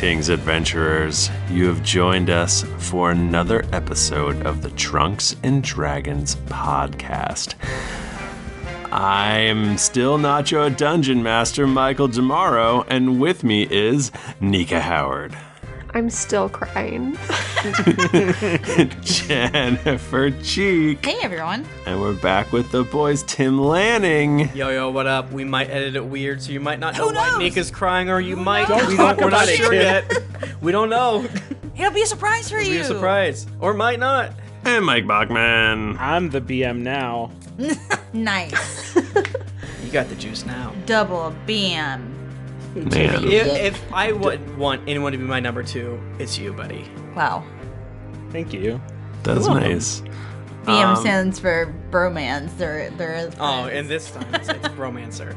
Greetings, adventurers. You have joined us for another episode of the Drunks and Dragons podcast. I'm still not your dungeon master, Michael Demaro, and with me is Nika Howard. I'm still crying. Jennifer Cheek. Hey, everyone. And we're back with the boys, Tim Lanning. Yo, what up? We might edit it weird, so you might not know Who why knows? Nika's crying, or you might. Don't talk We're not about it, sure kid. yet. We don't know. It'll be a surprise for It'll you. be a surprise, or might not. And Mike Bachman. I'm the BM now. Nice. You got the juice now. Double BM. Man. If I would want anyone to be my number two, it's you, buddy. Wow. Thank you. That's You're welcome. nice. BM stands for bromance. They're Oh, and this time it's bromancer.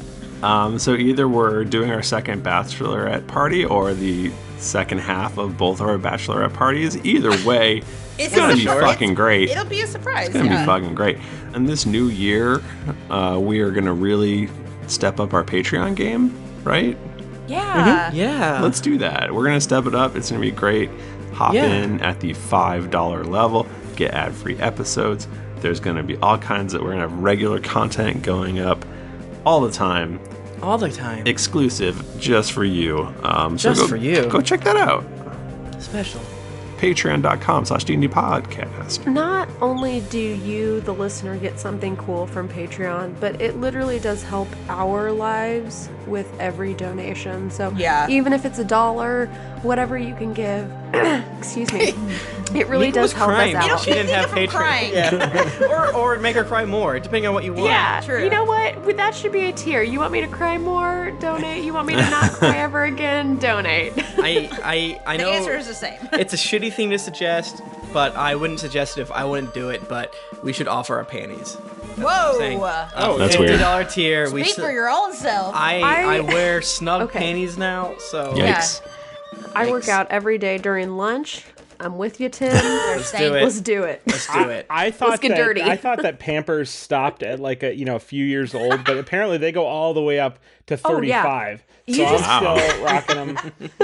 So either we're doing our second bachelorette party or the second half of both of our bachelorette parties. Either way, it's gonna be fucking great. It'll be a surprise. It's gonna be fucking great. And this new year, we are gonna really step up our Patreon game, right? Yeah. Yeah. Let's do that. We're gonna step it up. It's gonna be great. Hop in at the $5 level, get ad-free episodes. There's gonna be all kinds of. We're gonna have regular content going up all the time. All the time. Exclusive just for you. Just for you. Go check that out. Special. Patreon.com/D&D podcast. Not only do you, the listener, get something cool from Patreon, but it literally does help our lives with every donation. So Yeah. even if it's $1, whatever you can give, excuse me, it really Nika does was help crying. us You know, out. she didn't have Keep Nika from Patreon. crying. Yeah. or make her cry more, depending on what you want. Yeah, True. you know what? That should be a tier. You want me to cry more? Donate. You want me to not cry ever again? Donate. I The know. answer is the same. It's a shitty thing to suggest, but I wouldn't suggest it if I wouldn't do it. But we should offer our panties. Whoa. Saying, Oh, That's okay. weird. $50 tier. We Speak s- for your own self. I wear snug Okay. panties now, so Yikes. I work Yikes. out every day during lunch. I'm with you, Tim. let's do it. Let's do it. Let's do it. I thought get dirty. I thought that Pampers stopped at like a few years old, but apparently they go all the way up to 35. You So just- I'm still rocking them.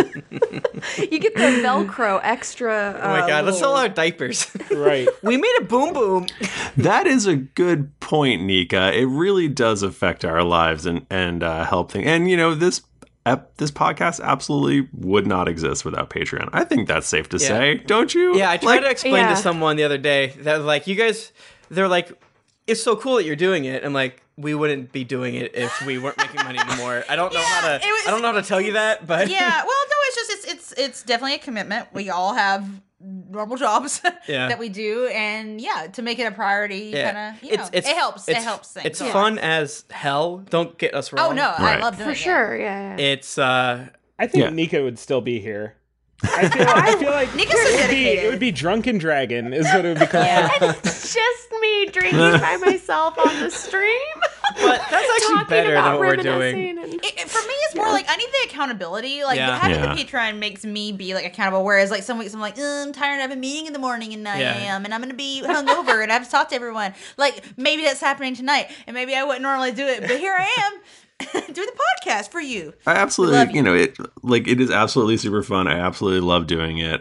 You get the Velcro extra. Oh my god, let's sell little- our diapers. Right. We made a boom boom. That is a good point, Nika. It really does affect our lives and help things. And, you know, this podcast absolutely would not exist without Patreon. I think that's safe to say, don't you? Yeah, I tried to explain yeah. to someone the other day that like you guys, they're like, it's so cool that you're doing it. I'm like, we wouldn't be doing it if we weren't making money anymore. I don't know how to. it was- I don't know how to tell you that, but Yeah, well, no, it's just it's definitely a commitment. We all have normal jobs Yeah. that we do, and to make it a priority, kind of, it helps. It helps things. It's fun as hell. Don't get us wrong. Oh no, Right. I love doing For it. sure, yeah. It's I think Yeah. Nika would still be here. I feel like Nika's so it would dedicated. be Drunken Dragon is what it would be called. It's just me drinking by myself on the stream. but that's actually Talking better than about what we're doing. reminiscing and- For me, it's more like I need the accountability. Like Yeah. having Yeah. the Patreon makes me be like accountable. Whereas like some weeks I'm like, I'm tired. I have a meeting in the morning and 9 Yeah. a.m. and I'm gonna be hungover and I have to talk to everyone. Like maybe that's happening tonight, and maybe I wouldn't normally do it, but here I am. Doing the podcast for you. I Love absolutely, you. you know, it is absolutely super fun. I absolutely love doing it.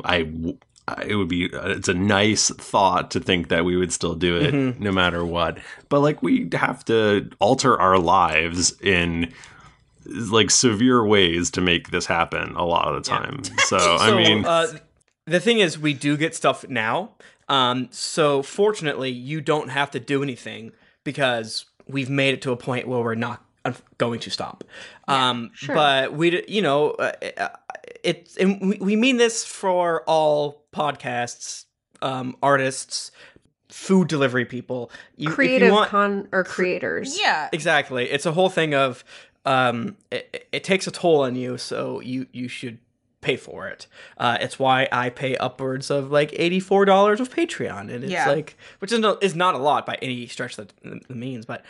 It would be, it's a nice thought to think that we would still do it no matter what. But like, we have to alter our lives in like severe ways to make this happen a lot of the time. So, I mean, the thing is, we do get stuff now. So fortunately, you don't have to do anything because we've made it to a point where we're not going to stop. sure. But we, you know, we mean this for all podcasts, artists, food delivery people, creative want, creators. Yeah. exactly. It's a whole thing of it takes a toll on you, so you should pay for it. It's why I pay upwards of like $84 of Patreon, and it's like, which is not a lot by any stretch of the means, but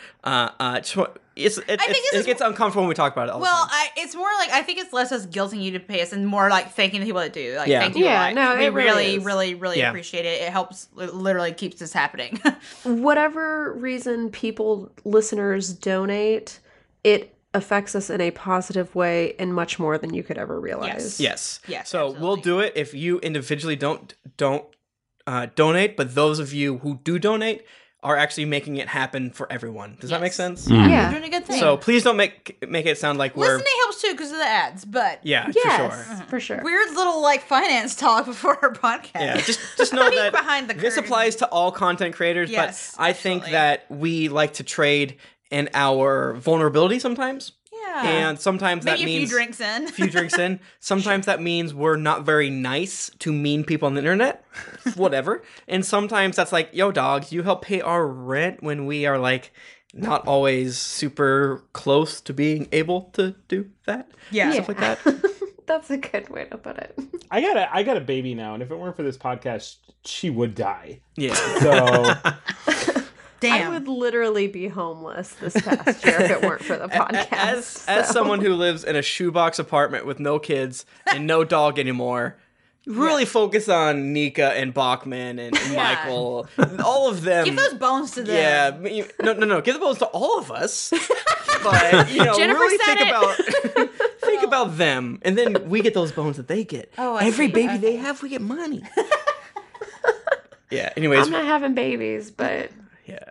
it gets uncomfortable when we talk about it all the time. It's more like I think it's less us guilting you to pay us and more like thanking the people that do. Like, Yeah. thank you. Yeah, like, no, we it really really, is. really Yeah. appreciate it. It helps. It literally keeps this happening. Whatever reason listeners donate, it affects us in a positive way and much more than you could ever realize. Yes. Yes, So absolutely. we'll do it if you individually don't donate, but those of you who do donate are actually making it happen for everyone. Does that make sense? Yeah. We're doing a good thing. So please don't make it sound like we're... Listening helps too because of the ads, but Yeah, Yes, for sure. for sure. weird little like finance talk before our podcast. Yeah, just know that behind the this curtain. applies to all content creators, Yes, but I think absolutely. that we like to trade in our vulnerability sometimes. Yeah. And sometimes Maybe that means... a few drinks in. A few drinks in. Sometimes that means we're not very nice to mean people on the internet. Whatever. And sometimes that's like, yo, dogs, you help pay our rent when we are like not always super close to being able to do that. Yeah. Stuff like that. That's a good way to put it. I got a baby now, and if it weren't for this podcast, she would die. Yeah. So Damn. I would literally be homeless this past year if it weren't for the podcast. As someone who lives in a shoebox apartment with no kids and no dog anymore, really focus on Nika and Bachman and Michael, all of them. Give those bones to them. Yeah, no. Give the bones to all of us. But Jennifer really said think about them, and then we get those bones that they get. Oh, I every see. baby Okay. they have, we get money. Yeah. Anyways, I'm not having babies, but yeah.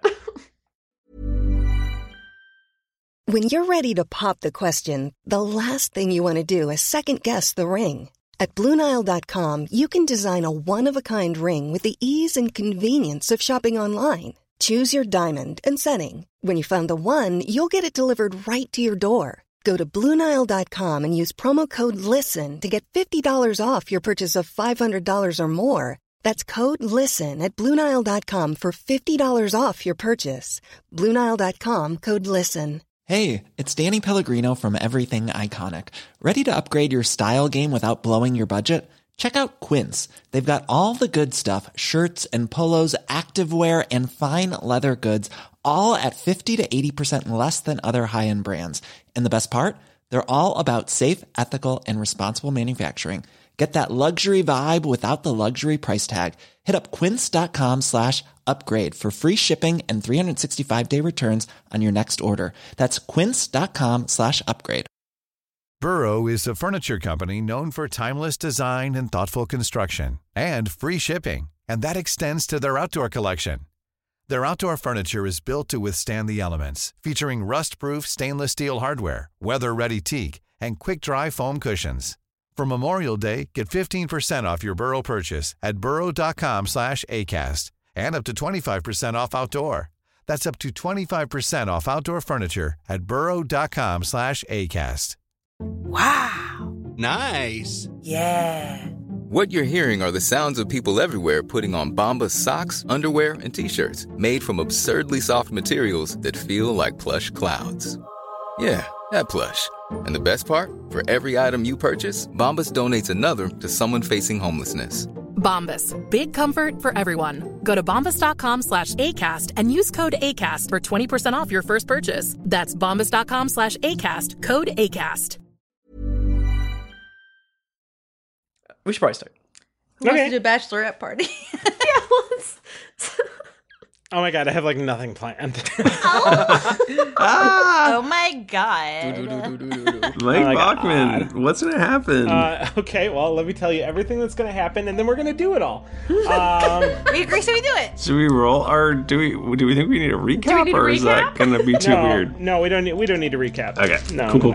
When you're ready to pop the question, the last thing you want to do is second-guess the ring. At BlueNile.com, you can design a one-of-a-kind ring with the ease and convenience of shopping online. Choose your diamond and setting. When you find the one, you'll get it delivered right to your door. Go to BlueNile.com and use promo code LISTEN to get $50 off your purchase of $500 or more. That's code LISTEN at BlueNile.com for $50 off your purchase. BlueNile.com, code LISTEN. Hey, it's Danny Pellegrino from Everything Iconic. Ready to upgrade your style game without blowing your budget? Check out Quince. They've got all the good stuff, shirts and polos, activewear, and fine leather goods, all at 50 to 80% less than other high-end brands. And the best part? They're all about safe, ethical, and responsible manufacturing. Get that luxury vibe without the luxury price tag. Hit up quince.com/upgrade for free shipping and 365-day returns on your next order. That's quince.com/upgrade. Burrow is a furniture company known for timeless design and thoughtful construction, and free shipping, and that extends to their outdoor collection. Their outdoor furniture is built to withstand the elements, featuring rust-proof stainless steel hardware, weather-ready teak, and quick-dry foam cushions. For Memorial Day, get 15% off your Burrow purchase at burrow.com/acast, and up to 25% off outdoor. That's up to 25% off outdoor furniture at burrow.com/acast. Wow. Nice. Yeah. What you're hearing are the sounds of people everywhere putting on Bombas socks, underwear, and T-shirts made from absurdly soft materials that feel like plush clouds. Yeah, that plush. And the best part? For every item you purchase, Bombas donates another to someone facing homelessness. Bombas. Big comfort for everyone. Go to bombas.com/ACAST and use code ACAST for 20% off your first purchase. That's bombas.com/ACAST. Code ACAST. We should probably start. Who wants to do a bachelorette party? yeah, let's. Oh my god, I have like nothing planned. Oh my god. Mike Bachman, what's gonna happen? Okay, well, let me tell you everything that's gonna happen, and then we're gonna do it all. We agree, so we do it. Should we roll, or do we think we need a recap, or is that gonna be too weird? No, we don't need to recap. Okay. No. Cool.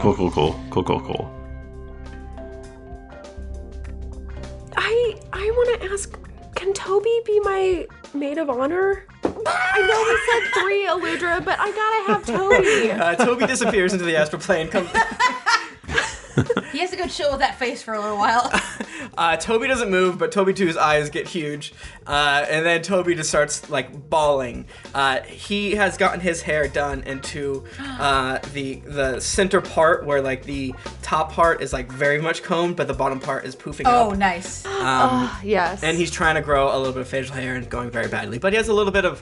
I want to ask, can Toby be my maid of honor? I know we said 3, Aludra, but I gotta have Toby. Toby disappears into the astral plane. He has to go chill with that face for a little while. Toby doesn't move, but Toby 2's eyes get huge. And then Toby just starts, like, bawling. He has gotten his hair done into the center part where, like, the top part is, like, very much combed, but the bottom part is poofing up. Oh, nice. Yes. And he's trying to grow a little bit of facial hair and going very badly. But he has a little bit of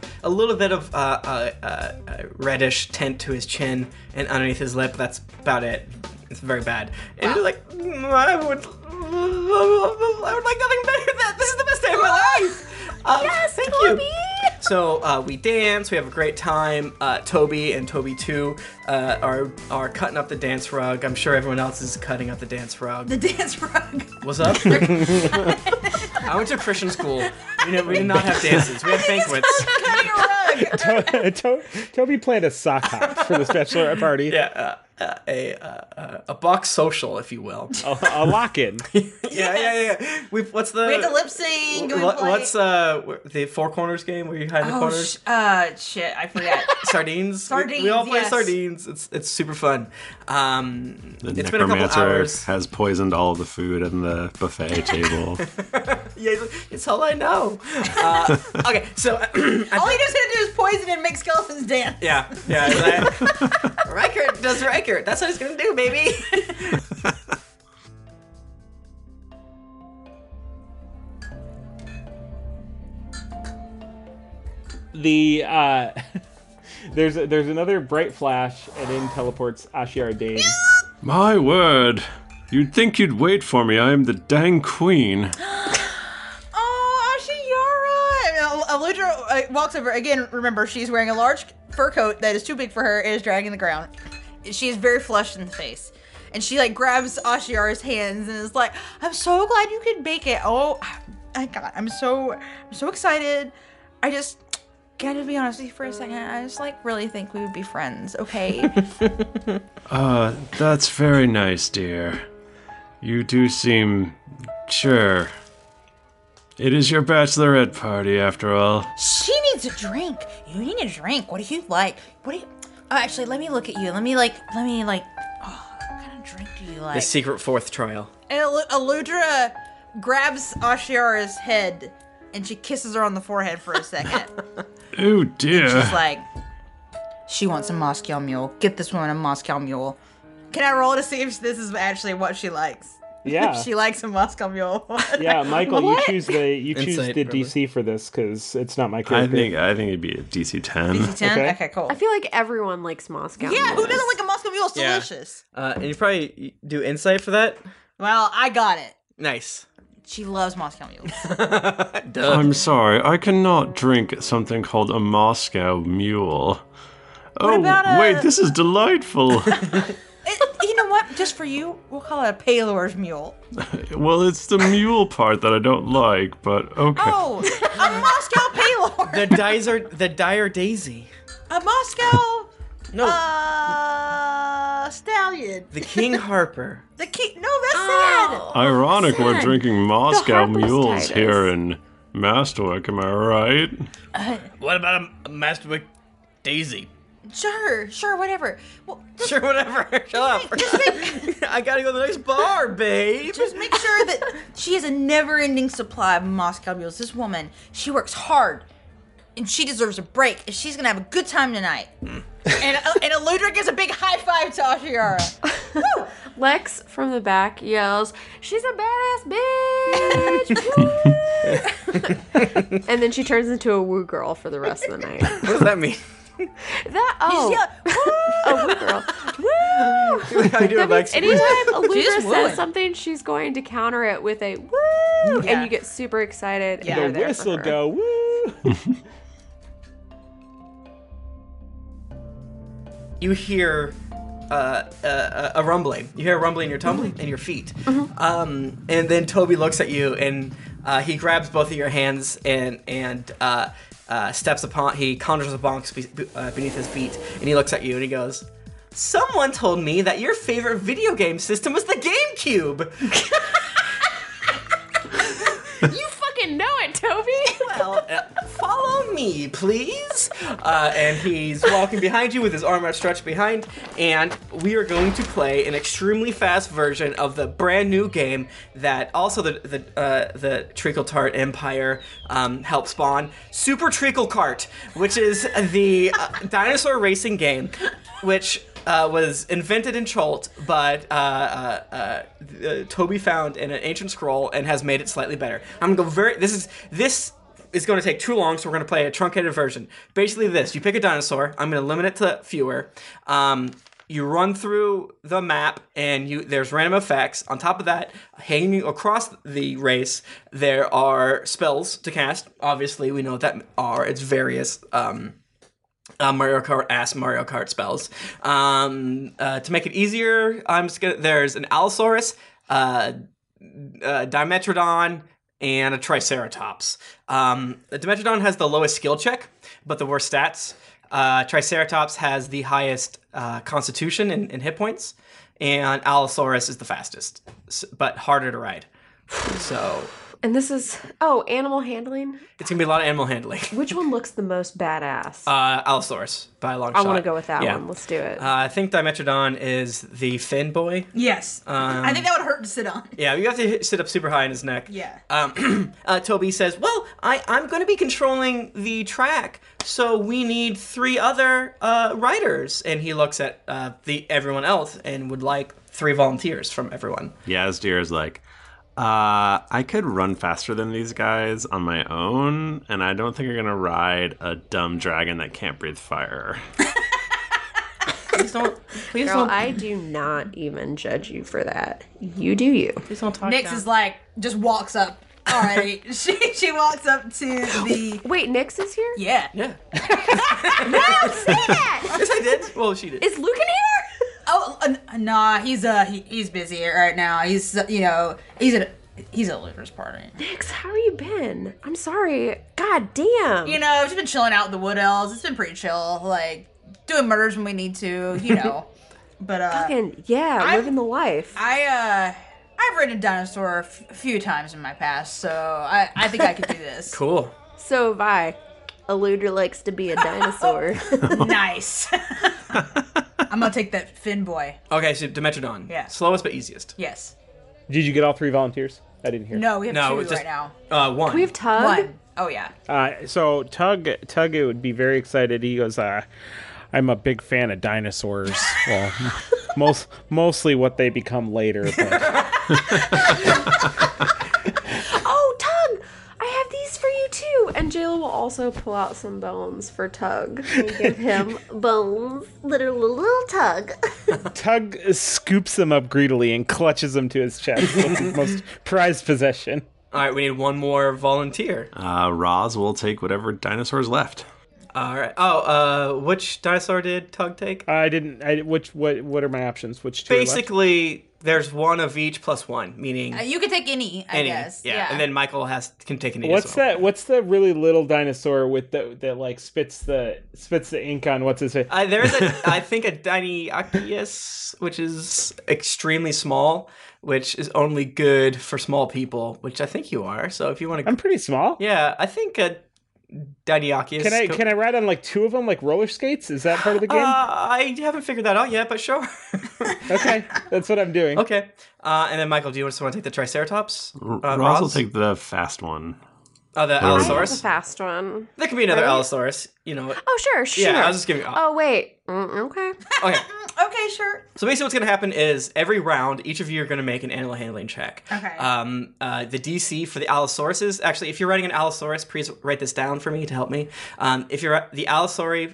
reddish tint to his chin and underneath his lip. That's about it. It's very bad. And you're like, I would like nothing better than that. This is the best day of my life. Yes, thank Toby! you. So we dance, we have a great time. Toby and Toby 2 are cutting up the dance rug. I'm sure everyone else is cutting up the dance rug. The dance rug. What's up? I went to Christian school. We did not have dances. We had banquets. Toby planned a sock hop for the bachelorette party. Yeah, a box social, if you will. A lock-in. Yeah. We had to lip sync. What's the Four Corners game where you hide the corners? Shit, I forgot. Sardines. We all play sardines. It's super fun. The it's been a couple hours. Has poisoned all of the food in the buffet table. Yeah, it's all I know. Okay, so all he knows how to do is poison and make skeletons dance. Yeah. Riker does Riker. That's what he's gonna do, baby. There's another bright flash, and in teleports Ashiara Dane. My word. You'd think you'd wait for me. I am the dang queen. Aludra walks over. Again, remember, she's wearing a large fur coat that is too big for her and is dragging the ground. She is very flushed in the face. And she, grabs Ashiara's hands and is like, I'm so glad you could make it. Oh, my God. I'm so excited. Can I just be honest with you for a second? I just, really think we would be friends, okay? That's very nice, dear. You do seem sure. It is your bachelorette party, after all. She needs a drink. You need a drink. What do you like? Actually, let me look at you. Let me, what kind of drink do you like? The secret fourth trial. And Aludra grabs Ashiara's head, and she kisses her on the forehead for a second. Oh, dear. And she's like, she wants a Moscow Mule. Get this woman a Moscow Mule. Can I roll to see if this is actually what she likes? Yeah. She likes a Moscow Mule. Yeah, Michael, you choose the DC for this because it's not my character. I think it'd be a DC 10. DC 10? Okay, cool. I feel like everyone likes Moscow Yeah, mules. who doesn't like a Moscow Mule? It's delicious. And you probably do insight for that? Well, I got it. Nice. She loves Moscow Mules. I'm sorry, I cannot drink something called a Moscow Mule. Wait, this is delightful. You know what? Just for you, we'll call it a Paylor's Mule. Well, it's the mule part that I don't like, but okay. Oh, a Moscow Paylor. The Dire Daisy. A Moscow... No. Stallion. The King Harper. No, that's sad. Ironic sad. We're drinking Moscow Harper's Mules Titus. here in Masterwick, am I right? What about a Masterwick Daisy? Sure, whatever. Well, Sure, whatever. Shut up. I gotta go to the next bar, babe. Just make sure that she has a never-ending supply of Moscow Mules. This woman, she works hard, and she deserves a break, and she's gonna have a good time tonight. And Aludra gives a big high five to Ashiara. Woo! Lex from the back yells, "She's a badass bitch!" And then she turns into a woo girl for the rest of the night. What does that mean? Woo girl. Woo! How you doing, Lex? Anytime Aludra wooing. says something, she's going to counter it with a woo, and you get super excited. Yeah. And The you're there whistle for her. go, woo! You hear a rumbling. You hear a rumbling in your tumbling in your feet. And then Toby looks at you and he grabs both of your hands and steps upon. He conjures a box beneath his feet, and he looks at you and he goes, "Someone told me that your favorite video game system was the GameCube." You fucking know it, Toby. Well, follow me, please. And he's walking behind you with his arm outstretched behind, and we are going to play an extremely fast version of the brand new game that also the Treacle Tart Empire helped spawn, Super Treacle Kart, which is the dinosaur racing game, which was invented in Cholt, but Toby found in an ancient scroll and has made it slightly better. I'm gonna go This is going to take too long, so we're going to play a truncated version. Basically, you pick a dinosaur. I'm going to limit it to fewer. You run through the map, and there's random effects. On top of that, hanging across the race, there are spells to cast. Obviously, we know what that are. It's various Mario Kart spells. To make it easier, there's an Allosaurus, Dimetrodon, and a Triceratops. The Dimetrodon has the lowest skill check, but the worst stats. Triceratops has the highest constitution and hit points, and Allosaurus is the fastest, but harder to ride. So... And this is... Oh, animal handling? It's going to be a lot of animal handling. Which one looks the most badass? Allosaurus, by a long shot. I want to go with that one. Let's do it. I think Dimetrodon is the fin boy. Yes. I think that would hurt to sit on. Yeah, you have to sit up super high in his neck. Yeah. Toby says, well, I'm going to be controlling the track, so we need 3 other riders. And he looks at everyone else and would like 3 volunteers from everyone. Yazdir is like... I could run faster than these guys on my own, and I don't think I'm gonna ride a dumb dragon that can't breathe fire. Please don't. Girl, I do not even judge you for that. You do you. Please don't talk. Nyx is like, just walks up. Alrighty. she walks up to the... Wait, Nyx is here? Yeah. No, say that! Yes, I did. Well, she did. Is Luke in here? Oh, nah, he's busy right now. He's at a loser's party. Nyx, how have you been? I'm sorry. God damn. I've just been chilling out with the Wood Elves. It's been pretty chill. Like, doing murders when we need to, But, fucking, yeah, living the life. I've ridden a dinosaur a few times in my past, so I think I could do this. Cool. So, Vi, Eluder likes to be a dinosaur. Nice. I'm gonna take that fin boy. Okay, so Dimetrodon. Yeah. Slowest but easiest. Yes. Did you get all 3 volunteers? I didn't hear. No, we have 2 right now. 1. Can we have Tug? 1. Oh, yeah. So Tug would be very excited. He goes, I'm a big fan of dinosaurs. Well, mostly what they become later. But... Oh, Tug! I have these for you too. And Jayla will also pull out some bones for Tug and give him bones. Little Tug. Tug scoops them up greedily and clutches them to his chest. That's his most prized possession. All right, we need 1 more volunteer. Roz will take whatever dinosaur's left. All right. Oh, which dinosaur did Tug take? I didn't. What are my options? Which 2 Basically, there's 1 of each plus 1, meaning you can take any, I guess. Yeah. And then Michael can take any. What's that? What's the really little dinosaur with that like spits the ink on? What's his face? There's I think a Deinonychus, which is extremely small, which is only good for small people, which I think you are. So if you want to, I'm pretty small. Yeah, I think a Deinonychus. Can I ride on like 2 of them like roller skates? Is that part of the game? I haven't figured that out yet, but sure. Okay, that's what I'm doing. Okay, and then Michael, do you just want to take the Triceratops? Roz will take the fast one. Oh, the I have Allosaurus? a fast one. There could be another Right? Allosaurus, Oh, sure. Yeah, I was just giving... Oh, wait. Okay. Okay. Okay, sure. So basically what's going to happen is every round, each of you are going to make an animal handling check. Okay. The DC for the Allosauruses... Actually, if you're writing an Allosaurus, please write this down for me to help me. If you're the Allosaurus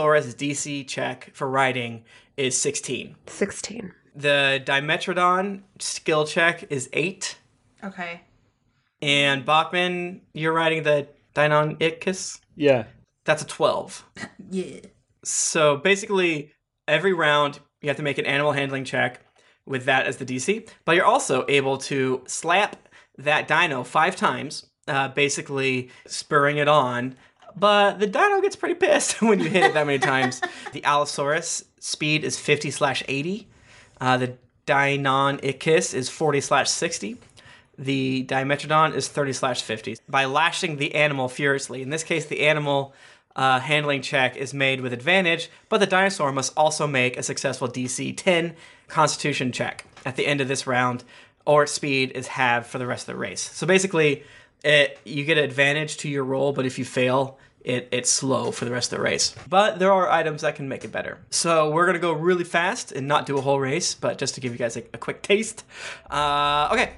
DC check for writing is 16. 16. The Dimetrodon skill check is 8. Okay. And Bachman, you're writing the Deinonychus? Yeah. That's a 12. Yeah. So basically, every round, you have to make an animal handling check with that as the DC. But you're also able to slap that dino 5 times, basically spurring it on. But the dino gets pretty pissed when you hit it that many times. The Allosaurus speed is 50/80. The Deinonychus is 40/60. The Dimetrodon is 30/50. By lashing the animal furiously, in this case, the animal handling check is made with advantage, but the dinosaur must also make a successful DC 10 Constitution check at the end of this round, or its speed is halved for the rest of the race. So basically, you get an advantage to your roll, but if you fail, it's slow for the rest of the race. But there are items that can make it better. So we're going to go really fast and not do a whole race, but just to give you guys a quick taste. Okay.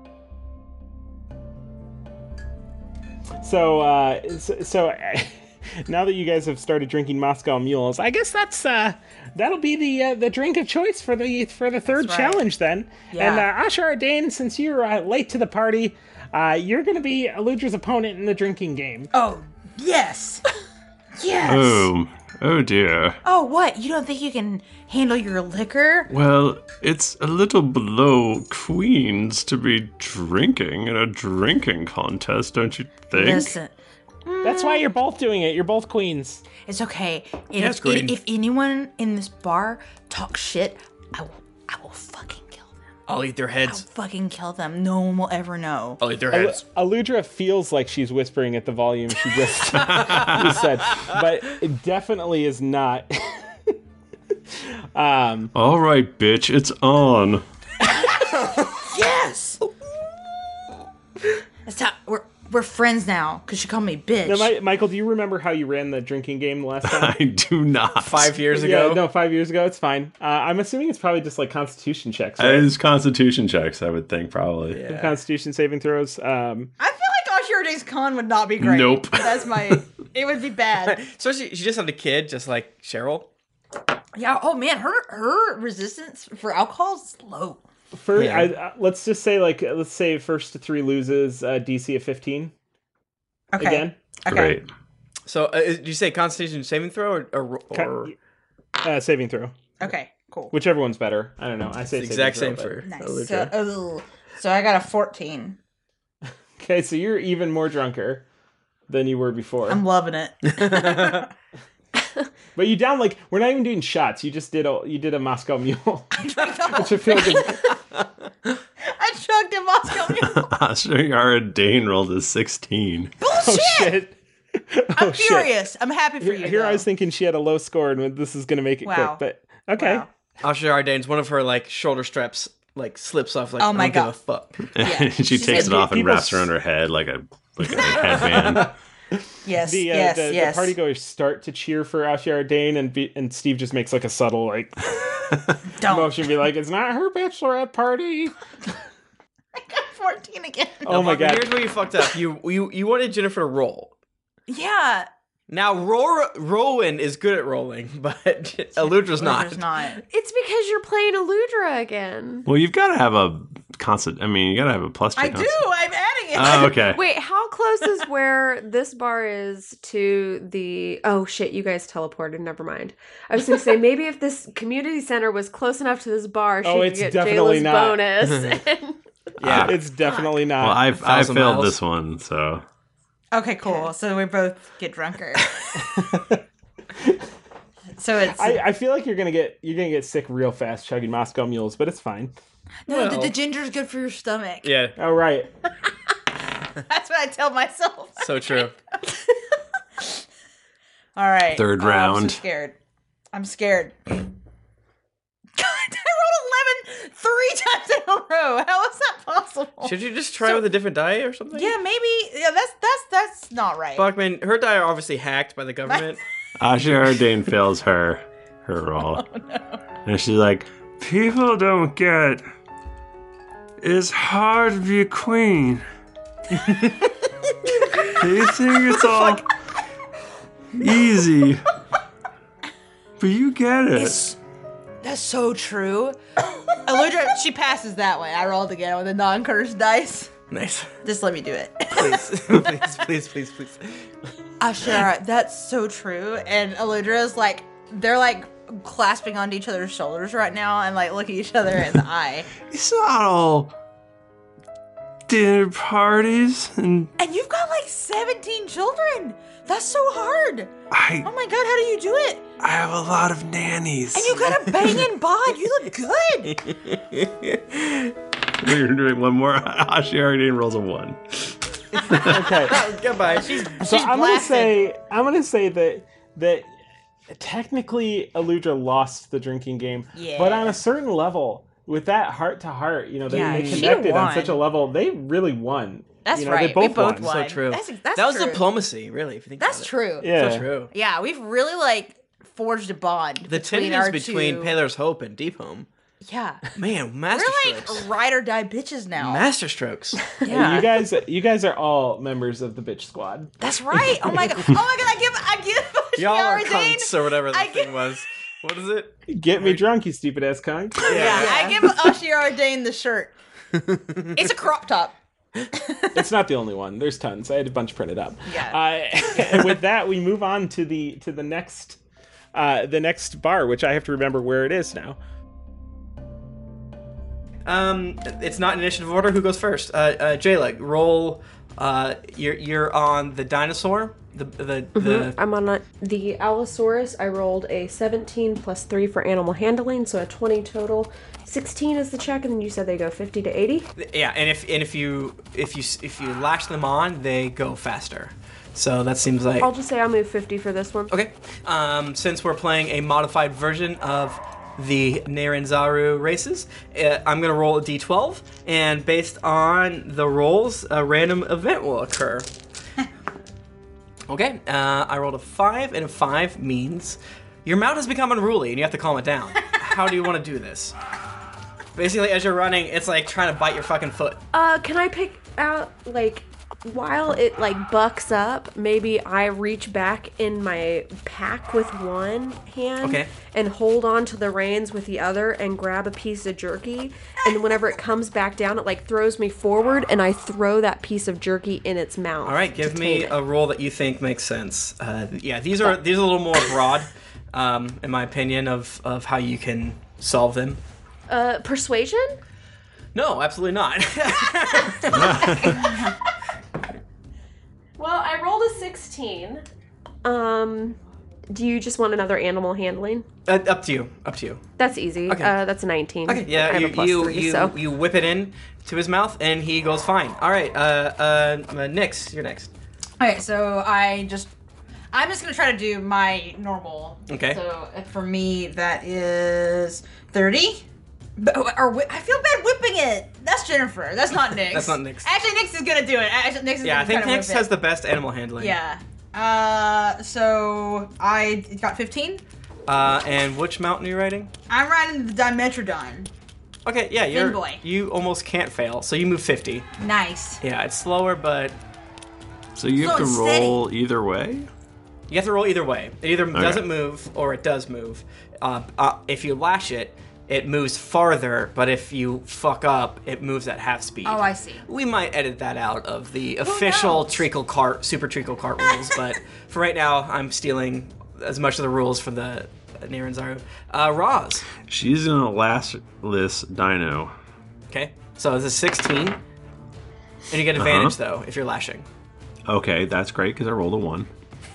So now that you guys have started drinking Moscow Mules, I guess that'll be the drink of choice for the third challenge then. Yeah. And Ashar Dane, since you're late to the party, you're going to be Eludra's opponent in the drinking game. Oh, yes. Yes. Oh dear. Oh, what? You don't think you can handle your liquor? Well, it's a little below queens to be drinking in a drinking contest, don't you think? Listen, That's why you're both doing it. You're both queens. it's okay. Yes, If, Queen. if anyone in this bar talks shit, I will fucking kill them. I'll eat their I'll heads. fucking kill them. No one will ever know. I'll eat their heads. Aludra feels like she's whispering at the volume she just you said, but it definitely is not. All right, bitch, it's on. Yes. That's how we're friends now because she called me bitch. Now, Michael, do you remember how you ran the drinking game the last time? I do not. 5 years ago. Yeah, no, 5 years ago. It's fine. I'm assuming it's probably just like Constitution checks. Right? It's Constitution checks, I would think, probably. Yeah. Constitution saving throws. I feel like Ashir Day's con would not be great. Nope. That's my. It would be bad. So she just had a kid, just like Cheryl. Yeah. Oh man, her resistance for alcohol is low. First, Yeah. let's just say let's say first to 3 loses DC of 15. Okay. Again. Okay. Great. So did you say Constitution saving throw or Saving throw. Okay. Cool. Whichever one's better. I don't know. I say it's the exact saving same throw, for Nice. Aludra. So I got a 14. but- Okay, so you're even more drunker than you were before. I'm loving it. But you down like we're not even doing shots. You just did a Moscow Mule, which I feel like is I chugged a Moscow Mule. Ashara Dane rolled a 16. Bullshit. shit. I'm shit. furious. I'm happy for you. Here I though. was thinking she had a low score and this is gonna make it Wow. quick. But okay. Wow. Asha Ardane's one of her like shoulder straps like slips off like Oh my I don't God. give a fuck. Yeah. She takes it off and people wraps around her head like a headband. Yes. The yes. partygoers start to cheer for Ashar Dane and Steve just makes like a subtle like Don't. motion, be like, it's not her bachelorette party. I got 14 again. Oh my But god. Here's where you fucked up. You wanted Jennifer to roll. Yeah. Now Rowan is good at rolling, but Eludra's not. There's not. It's because you're playing Eludra again. Well, you've got to have a constant. I mean, you got to have a plus. I do. I'm adding it. Oh, okay. Wait, how close is where this bar is to the... Oh, shit, you guys teleported. Never mind. I was going to say, maybe if this community center was close enough to this bar, she Oh, could it's get definitely Jayla's not. bonus. Yeah. It's definitely not. Well, I 1,000 failed miles. this one, so Okay, cool. So we both get drunker. So it's I feel like you're gonna get sick real fast chugging Moscow Mules, but it's fine. no. The ginger's good for your stomach. Yeah, All right. That's what I tell myself. so true. All right. Third Oh, I'm round. so scared. I'm scared. God, I rolled 11 3 times in a row. How is that possible? Should you just try with a different die or something? Yeah, maybe. Yeah, that's not right. Buckman, her die are obviously hacked by the government. Ashara Dane fails her roll. Oh, no. And she's like, people don't get it's hard to be a queen. They think it's all easy. But you get it. That's so true. Eludra, she passes that way. I rolled again with a non-cursed dice. Nice. Just let me do it. Please. Ashara, that's so true. And Eludra's like, they're like clasping onto each other's shoulders right now and like looking each other in the eye. It's not all dinner parties and And you've got like 17 children. That's so hard. I Oh my god, how do you do it? have a lot of nannies. And you got a banging bod. You look good. We're doing one more. Ashara Dane rolls a 1. Okay. Goodbye. So I'm gonna say that technically Eludra lost the drinking game, Yeah. but on a certain level, with that heart to heart, they she connected on won. such a level, they really won. That's They right. both We both won. won. So true. That's that was true. diplomacy, really, if you think That's about true. it. Yeah. So true. Yeah, we've really like forged a bond. The between tensions our between two... Paler's Hope and Deep Home. Yeah. Man, We're masterstrokes. like ride or die bitches now. Masterstrokes. Yeah. You guys are all members of the bitch squad. That's right. Oh my god. I give Y'all are Ashiyara Dane. cunts or whatever the thing was. What is it? Get me drunk, you stupid ass cunt. Yeah. I give Ashiyara Dane the shirt. It's a crop top. It's not the only one. There's tons. I had a bunch printed up. Yeah. And with that, we move on to the next bar, which I have to remember where it is now. It's not in initiative order. Who goes first? Jayla, roll. You're on the dinosaur. I'm on the Allosaurus. I rolled a 17 plus 3 for animal handling, so a 20 total. 16 is the check, and then you said they go 50 to 80. Yeah, and if you lash them on, they go faster. So that seems like. I'll just say I'll move 50 for this one. Okay. Since we're playing a modified version of the Nerenzaru races, I'm going to roll a d12, and based on the rolls, a random event will occur. Okay, I rolled a 5, and a 5 means your mount has become unruly, and you have to calm it down. How do you want to do this? Basically, as you're running, it's like trying to bite your fucking foot. Can I pick out, like, while it, like, bucks up, maybe I reach back in my pack with one hand and hold on to the reins with the other and grab a piece of jerky, and whenever it comes back down, it, like, throws me forward, and I throw that piece of jerky in its mouth. All right, give me a roll that you think makes sense. Yeah, these are a little more broad, in my opinion, of how you can solve them. Persuasion? No, absolutely not. Well, I rolled a 16. Do you just want another animal handling? Up to you. That's easy. Okay. That's a 19. Okay, yeah, I have a plus 3, so. you whip it in to his mouth, and he goes fine. All right, Nyx, you're next. Okay, so I'm just gonna try to do my normal. Okay. So for me, that is 30. I feel bad whipping it. That's Jennifer. That's not Nyx. That's not Nyx. Actually, Nyx is gonna do it. I think Nyx has the best animal handling. Yeah. So I got 15. And which mountain are you riding? I'm riding the Dimetrodon. Okay, yeah, Finboy. You almost can't fail, so you move 50. Nice. Yeah, it's slower, but... So you have to roll either way? You have to roll either way. It either doesn't move, or it does move. If you lash it, it moves farther, but if you fuck up, it moves at half speed. Oh, I see. We might edit that out of the official Super Treacle Cart rules, but for right now, I'm stealing as much of the rules from the Nerenzaru. Roz. She's gonna lash this dino. Okay, so this is 16, and you get advantage, though, if you're lashing. Okay, that's great, because I rolled a 1.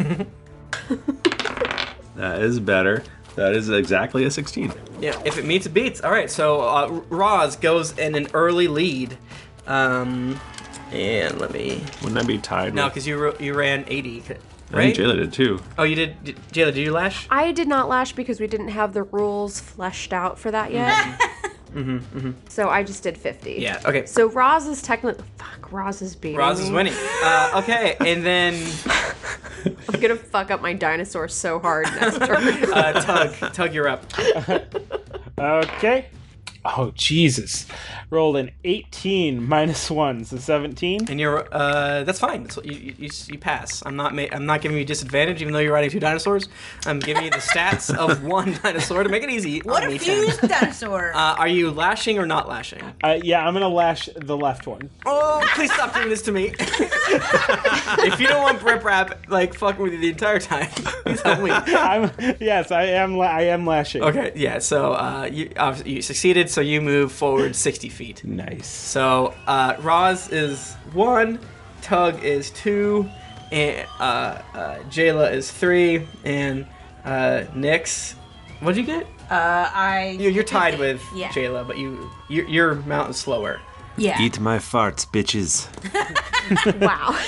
That is better. That is exactly a 16. Yeah, if it meets, it beats. All right, so Roz goes in an early lead. And let me... Wouldn't that be tied? No, because you ran 80, right? I think Jayla did too. Oh, you did? Jayla, did you lash? I did not lash because we didn't have the rules fleshed out for that yet. So I just did 50. Yeah, okay. So Roz is technically... Fuck, Roz is beating Roz me. is winning. Okay, and then... I'm gonna fuck up my dinosaur so hard next turn. Tug, you're up. Okay. Oh, Jesus. Rolled an 18 minus 1, so 17. And you're, that's fine. You pass. I'm not giving you disadvantage, even though you're riding 2 dinosaurs. I'm giving you the stats of 1 dinosaur to make it easy. What a fused dinosaur. Are you lashing or not lashing? Yeah, I'm going to lash the left one. Oh, please stop doing this to me. If you don't want Brip Rap, like, fucking with you the entire time, please help me. Yes, I am lashing. Okay, yeah, so you succeeded, so you move forward 60 feet. Nice. So Roz is 1, Tug is 2, and Jayla is 3, and Nyx, what'd you get? You're tied with Jayla, but your mount is slower. Yeah. Eat my farts, bitches. Wow.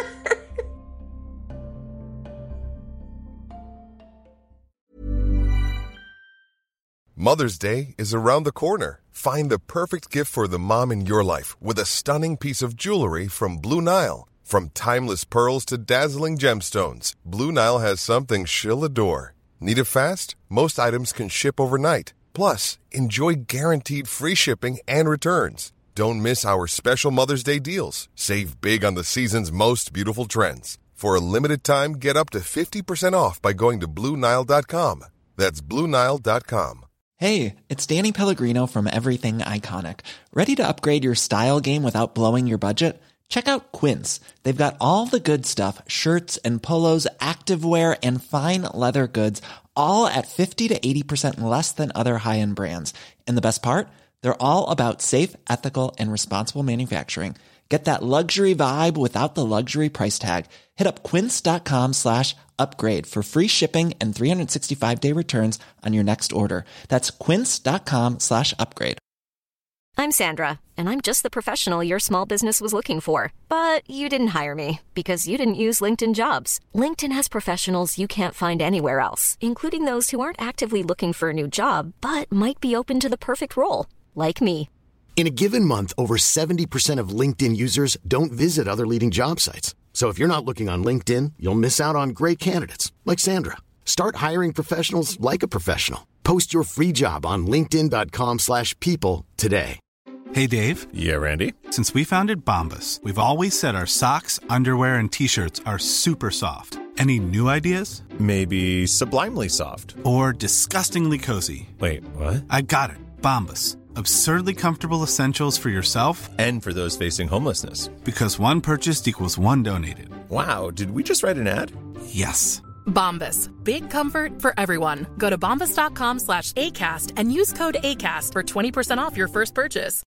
Mother's Day is around the corner. Find the perfect gift for the mom in your life with a stunning piece of jewelry from Blue Nile. From timeless pearls to dazzling gemstones, Blue Nile has something she'll adore. Need it fast? Most items can ship overnight. Plus, enjoy guaranteed free shipping and returns. Don't miss our special Mother's Day deals. Save big on the season's most beautiful trends. For a limited time, get up to 50% off by going to BlueNile.com. That's BlueNile.com. Hey, it's Danny Pellegrino from Everything Iconic. Ready to upgrade your style game without blowing your budget? Check out Quince. They've got all the good stuff, shirts and polos, activewear, and fine leather goods, all at 50 to 80% less than other high-end brands. And the best part? They're all about safe, ethical, and responsible manufacturing. Get that luxury vibe without the luxury price tag. Hit up quince.com/upgrade for free shipping and 365-day returns on your next order. That's quince.com/upgrade. I'm Sandra, and I'm just the professional your small business was looking for. But you didn't hire me because you didn't use LinkedIn Jobs. LinkedIn has professionals you can't find anywhere else, including those who aren't actively looking for a new job, but might be open to the perfect role, like me. In a given month, over 70% of LinkedIn users don't visit other leading job sites. So if you're not looking on LinkedIn, you'll miss out on great candidates like Sandra. Start hiring professionals like a professional. Post your free job on linkedin.com/people today. Hey, Dave. Yeah, Randy. Since we founded Bombas, we've always said our socks, underwear, and T-shirts are super soft. Any new ideas? Maybe sublimely soft. Or disgustingly cozy. Wait, what? I got it. Bombas. Absurdly comfortable essentials for yourself and for those facing homelessness. Because one purchased equals one donated. Wow, did we just write an ad? Yes. Bombas. Big comfort for everyone. Go to bombas.com/ACAST and use code ACAST for 20% off your first purchase.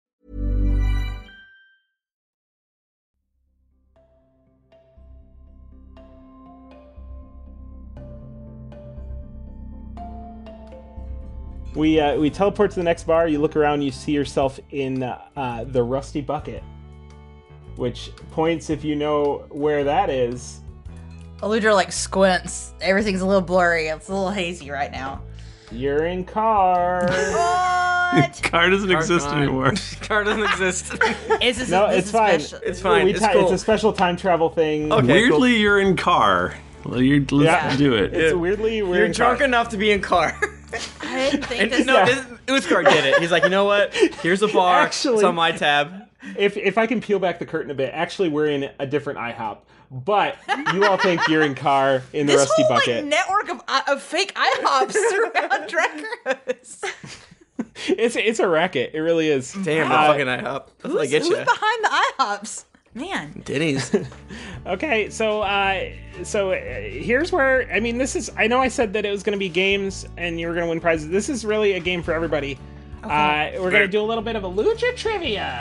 We teleport to the next bar. You look around, you see yourself in the Rusty Bucket, which points, if you know where that is. Eludra like squints. Everything's a little blurry. It's a little hazy right now. You're in Car. What? Car doesn't exist anymore. Car doesn't exist. It's fine. It's fine. It's cool. It's a special time travel thing. Okay, weirdly, cool. You're in Car. Let's do it. It's weirdly you're drunk enough to be in Car. I didn't think this. No, Uthgar did it. He's like, you know what? Here's a bar. Actually, it's on my tab. If I can peel back the curtain a bit, actually, we're in a different IHOP. But you all think you're in Car in the Rusty Bucket. This whole network of fake IHOPs around Drekkers. It's a racket. It really is. Damn, the fucking IHOP. Who's behind the IHOPs? Man. Denny's. Okay, so here's where, I mean, this is, I know I said that it was going to be games and you were going to win prizes. This is really a game for everybody. Okay. We're going to do a little bit of Eludra trivia.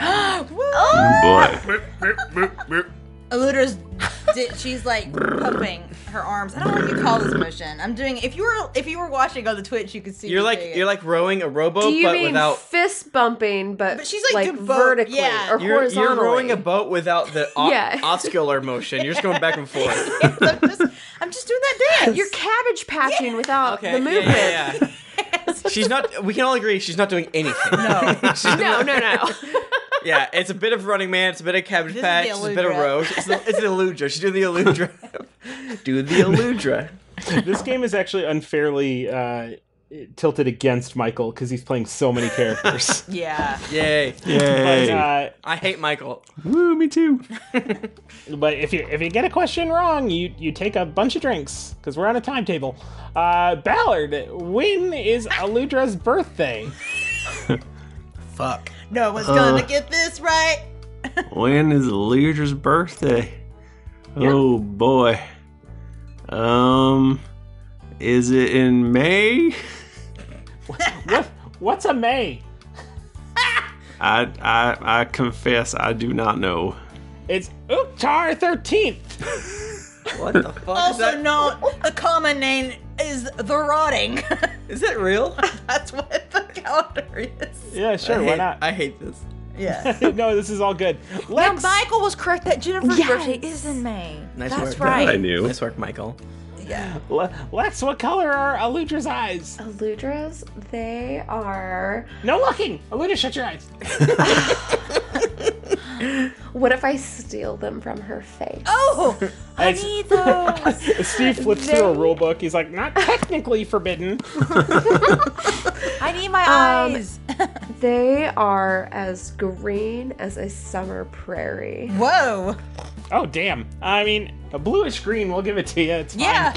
Oh, boy. Eludra's, she's like pumping her arms. I don't know what you call this motion. I'm doing, if you were watching on the Twitch, you could see. You're like rowing a rowboat, Do you but mean without fist bumping, but she's like vertically or horizontally. You're rowing a boat without the oscular motion. You're just going back and forth. I'm just doing that dance. You're cabbage patching without the movement. Yeah. She's not. We can all agree she's not doing anything. No. No. Yeah, it's a bit of Running Man, it's a bit of Cabbage Patch, it's a bit of Row. It's the Eludra. She's doing the Eludra. Do the Eludra. This game is actually unfairly tilted against Michael because he's playing so many characters. Yeah. Yay. But, I hate Michael. Woo, me too. But if you get a question wrong, you take a bunch of drinks because we're on a timetable. Ballard, when is Eludra's birthday? Fuck. No one's gonna get this right. When is Eludra's birthday? Oh boy. Is it in May? What's a May? I confess I do not know. It's Uktar 13th. What the fuck? Also known, the common name is the Rotting. Is that real? That's what the calendar is. Yeah, sure. Why not? I hate this. Yeah. No, this is all good. Now, Michael was correct that Jennifer's birthday is in May. That's right. I knew. Nice work, Michael. Yeah. Lex, what color are Eludra's eyes? Eludra's, they are... No looking! Eludra, shut your eyes. What if I steal them from her face? Oh, I need those. Steve flips through a rule book. He's like, not technically forbidden. I need my eyes. They are as green as a summer prairie. Whoa. Oh, damn. I mean, a bluish green, we'll give it to you. It's fine. Yeah.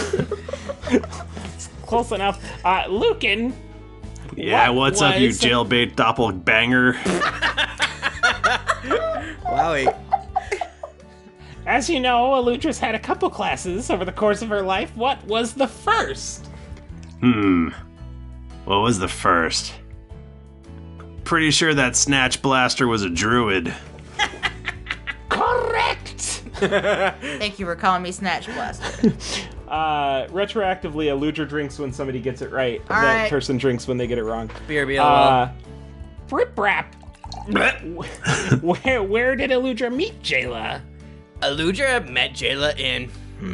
It's close enough. Lucan. Yeah, what's up, you jailbait doppelbanger? Wowie. As you know, Elutra's had a couple classes over the course of her life. What was the first? What was the first? Pretty sure that Snatch Blaster was a druid. Correct! Thank you for calling me Snatch Blaster. Retroactively, Eludra drinks when somebody gets it right. All that right. person drinks when they get it wrong. Beer, BLL. Rip Rap. Where did Eludra meet Jayla? Eludra met Jayla in...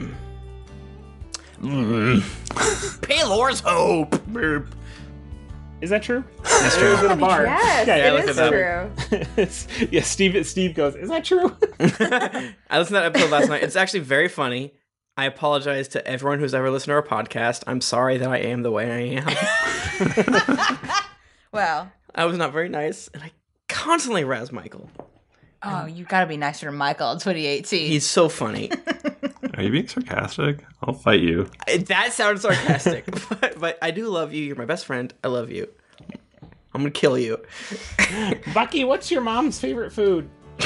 Paylor's Hope. Is that true? That's true. It was in a bar. Yes, Okay, it is true. Yeah, Steve goes, is that true? I listened to that episode last night. It's actually very funny. I apologize to everyone who's ever listened to our podcast. I'm sorry that I am the way I am. Well. I was not very nice, and I constantly razz Michael. Oh, you gotta be nicer to Michael in 2018. He's so funny. Are you being sarcastic? I'll fight you. That sounded sarcastic, but I do love you. You're my best friend. I love you. I'm gonna kill you. Bucky, what's your mom's favorite food?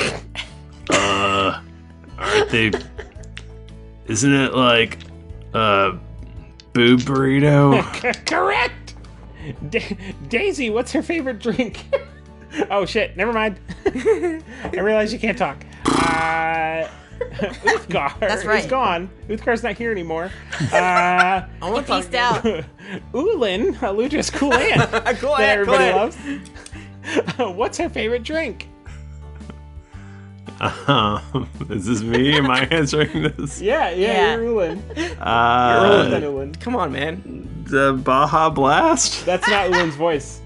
Aren't they... Isn't it like, boob burrito? Correct! Daisy, what's her favorite drink? Oh shit, never mind. I realize you can't talk. Uthgar That's right. is gone. Uthgar's not here anymore. I want to Peaced out. Ulin, Eludra's cool aunt. Cool that aunt, everybody cool loves. What's her favorite drink? Is this me? Am I answering this? Yeah, you're Ulin. You're older than Ulin. Come on, man. The Baja Blast? That's not Ulin's voice.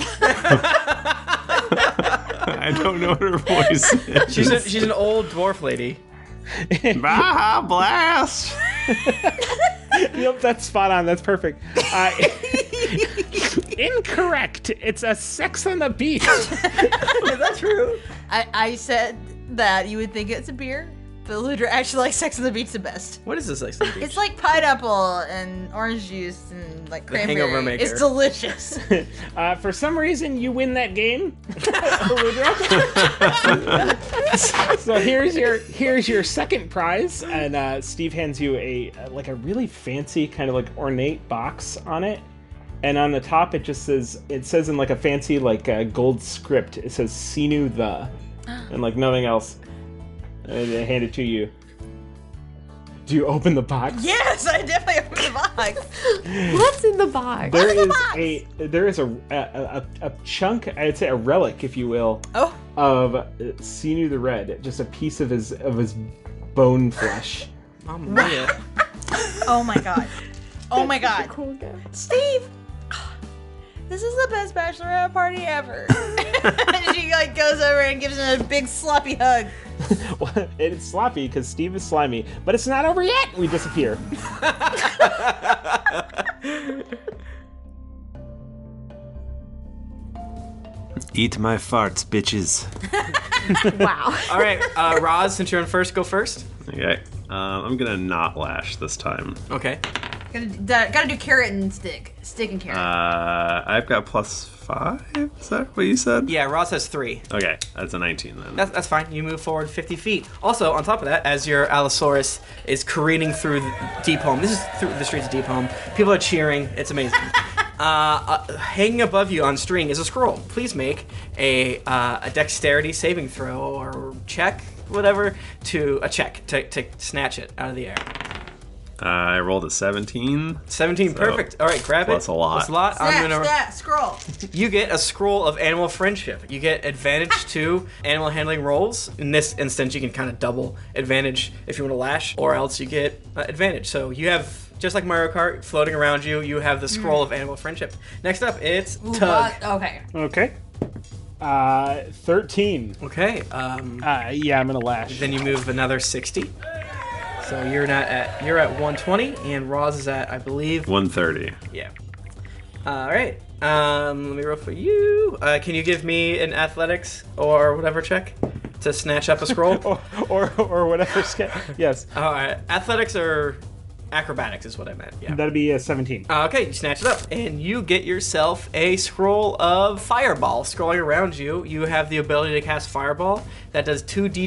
I don't know what her voice is. She's an old dwarf lady. Baja Blast! Yep, that's spot on. That's perfect. Incorrect. It's a Sex on the Beach. Is that true? I said that you would think it's a beer, but Eludra actually likes Sex on the Beach the best. What is this Sex on the Beach? It's like pineapple and orange juice and like cranberry. Hangover maker. It's delicious. For some reason, you win that game. So here's your second prize, and Steve hands you a really fancy kind of like ornate box on it, and on the top it says in like a fancy gold script. It says Sinu the, and like nothing else. And they hand it to you. Do you open the box? Yes, I definitely opened the box. What's in the box? There is a chunk, I'd say a relic, if you will, of Sinu the Red. Just a piece of his bone flesh. Mamma mia. Oh my god. Oh my god. Cool guy. Steve! This is the best bachelorette party ever. And she goes over and gives him a big sloppy hug. Well, it's sloppy because Steve is slimy, but it's not over yet. We disappear. Eat my farts, bitches. Wow. All right, Roz, since you're on first, go first. Okay. I'm gonna not lash this time. Okay. Gotta do carrot and stick and carrot. I've got +5. Is that what you said? Yeah, Roz has 3. Okay, that's a 19 then. That's fine. You move forward 50 feet. Also, on top of that, as your Allosaurus is careening through Deep Home, this is through the streets of Deep Home. People are cheering. It's amazing. Hanging above you on string is a scroll. Please make a dexterity saving throw or check, whatever, to snatch it out of the air. I rolled a 17. 17, so perfect. All right, grab that's it. That's a lot. That's a lot. Snatch that scroll. You get a scroll of animal friendship. You get advantage to animal handling rolls. In this instance, you can kind of double advantage if you want to lash, or else you get advantage. So you have, just like Mario Kart, floating around you, you have the scroll of animal friendship. Next up, it's Tug. Okay. Okay. 13. Okay. Yeah, I'm gonna lash. Then you move another 60. So you're at 120, and Roz is at, I believe, 130. Yeah. All right. Let me roll for you. Can you give me an athletics or whatever check to snatch up a scroll? or whatever. Yes. All right. Athletics or acrobatics is what I meant. Yeah. That'd be a 17. Okay, you snatch it up, and you get yourself a scroll of Fireball. Scrolling around you, you have the ability to cast Fireball. That does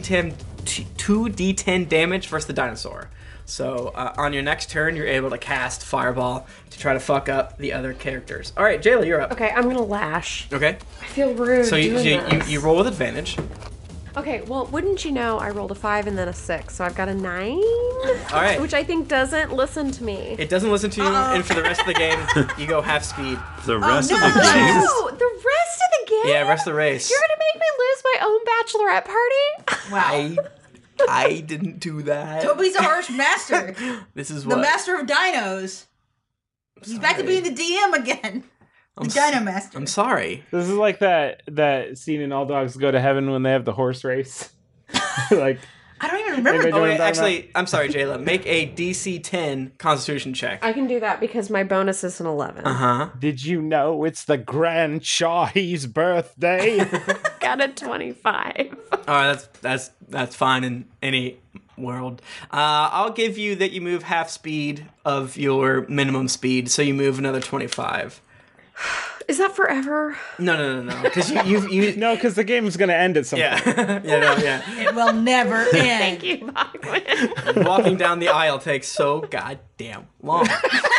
2d10 damage versus the dinosaur. So on your next turn, you're able to cast Fireball to try to fuck up the other characters. All right, Jayla, you're up. Okay, I'm gonna lash. Okay. I feel rude. So you roll with advantage. Okay, well, wouldn't you know, I rolled a 5 and then a 6, so I've got a 9. All right. Which I think doesn't listen to me. It doesn't listen to you, and for the rest of the game, you go half speed. The rest of the game? No, the rest of the game? Yeah, rest of the race. You're gonna make me lose my own bachelorette party? Wow. I didn't do that. Toby's a harsh master. This is the master of dinos. He's back to being the DM again. The Dino Master. I'm sorry. This is like that scene in All Dogs Go to Heaven when they have the horse race. Like, I don't even remember. Oh, wait, actually, I'm sorry, Jayla. Make a DC 10 Constitution check. I can do that because my bonus is an 11. Uh-huh. Did you know it's the Grand Shahi's birthday? Got a 25. All right, that's fine in any world. I'll give you that you move half speed of your minimum speed, so you move another 25. Is that forever? No. Because you no, because the game is going to end at some point. Yeah. It will never end. Thank you, Bachman. Walking down the aisle takes so goddamn long.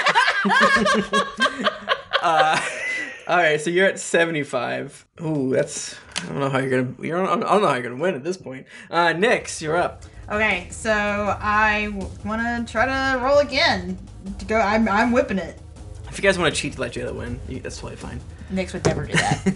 All right, so you're at 75. Ooh, that's I don't know how you're gonna win at this point. Nix, you're up. Okay, so I want to try to roll again. To go, I'm whipping it. If you guys want to cheat to let Jayla win, that's totally fine. Nix would never do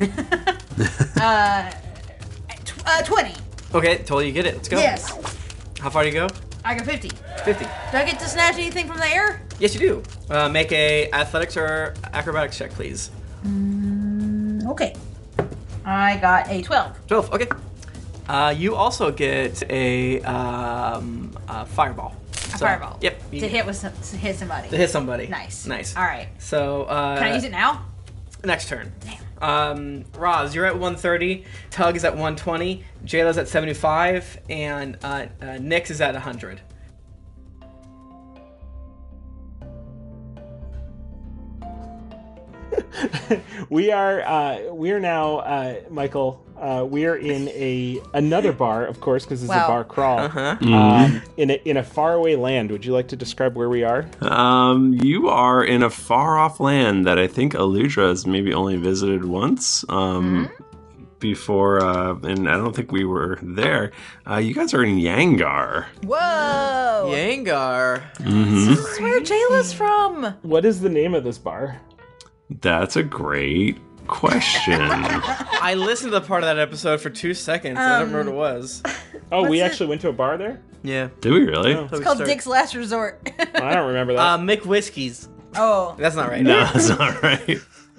that. 20. Okay, totally you get it. Let's go. Yes. How far do you go? I got 50. 50. Do I get to snatch anything from the air? Yes, you do. Make a athletics or acrobatics check, please. Okay. I got a 12. 12, okay. You also get a fireball. A fireball. Yep. To hit somebody. To hit somebody. Nice. All right. So, can I use it now? Next turn. Damn. Roz, you're at 130. Tug is at 120. Jayla's at 75. And Nix is at 100. We are now, Michael. We are in another bar, of course, because it's a bar crawl. Uh-huh. In a faraway land. Would you like to describe where we are? You are in a far off land that I think Aludra has maybe only visited once. Before, and I don't think we were there. You guys are in Yangar. Whoa! Yangar. Mm-hmm. This is where Jayla's from. What is the name of this bar? That's a great question. I listened to the part of that episode for 2 seconds. I don't remember what it was. Oh, we actually went to a bar there? Yeah. Did we really? It's called Dick's Last Resort. I don't remember that. McWhiskey's. Oh. That's not right. No, that's not right.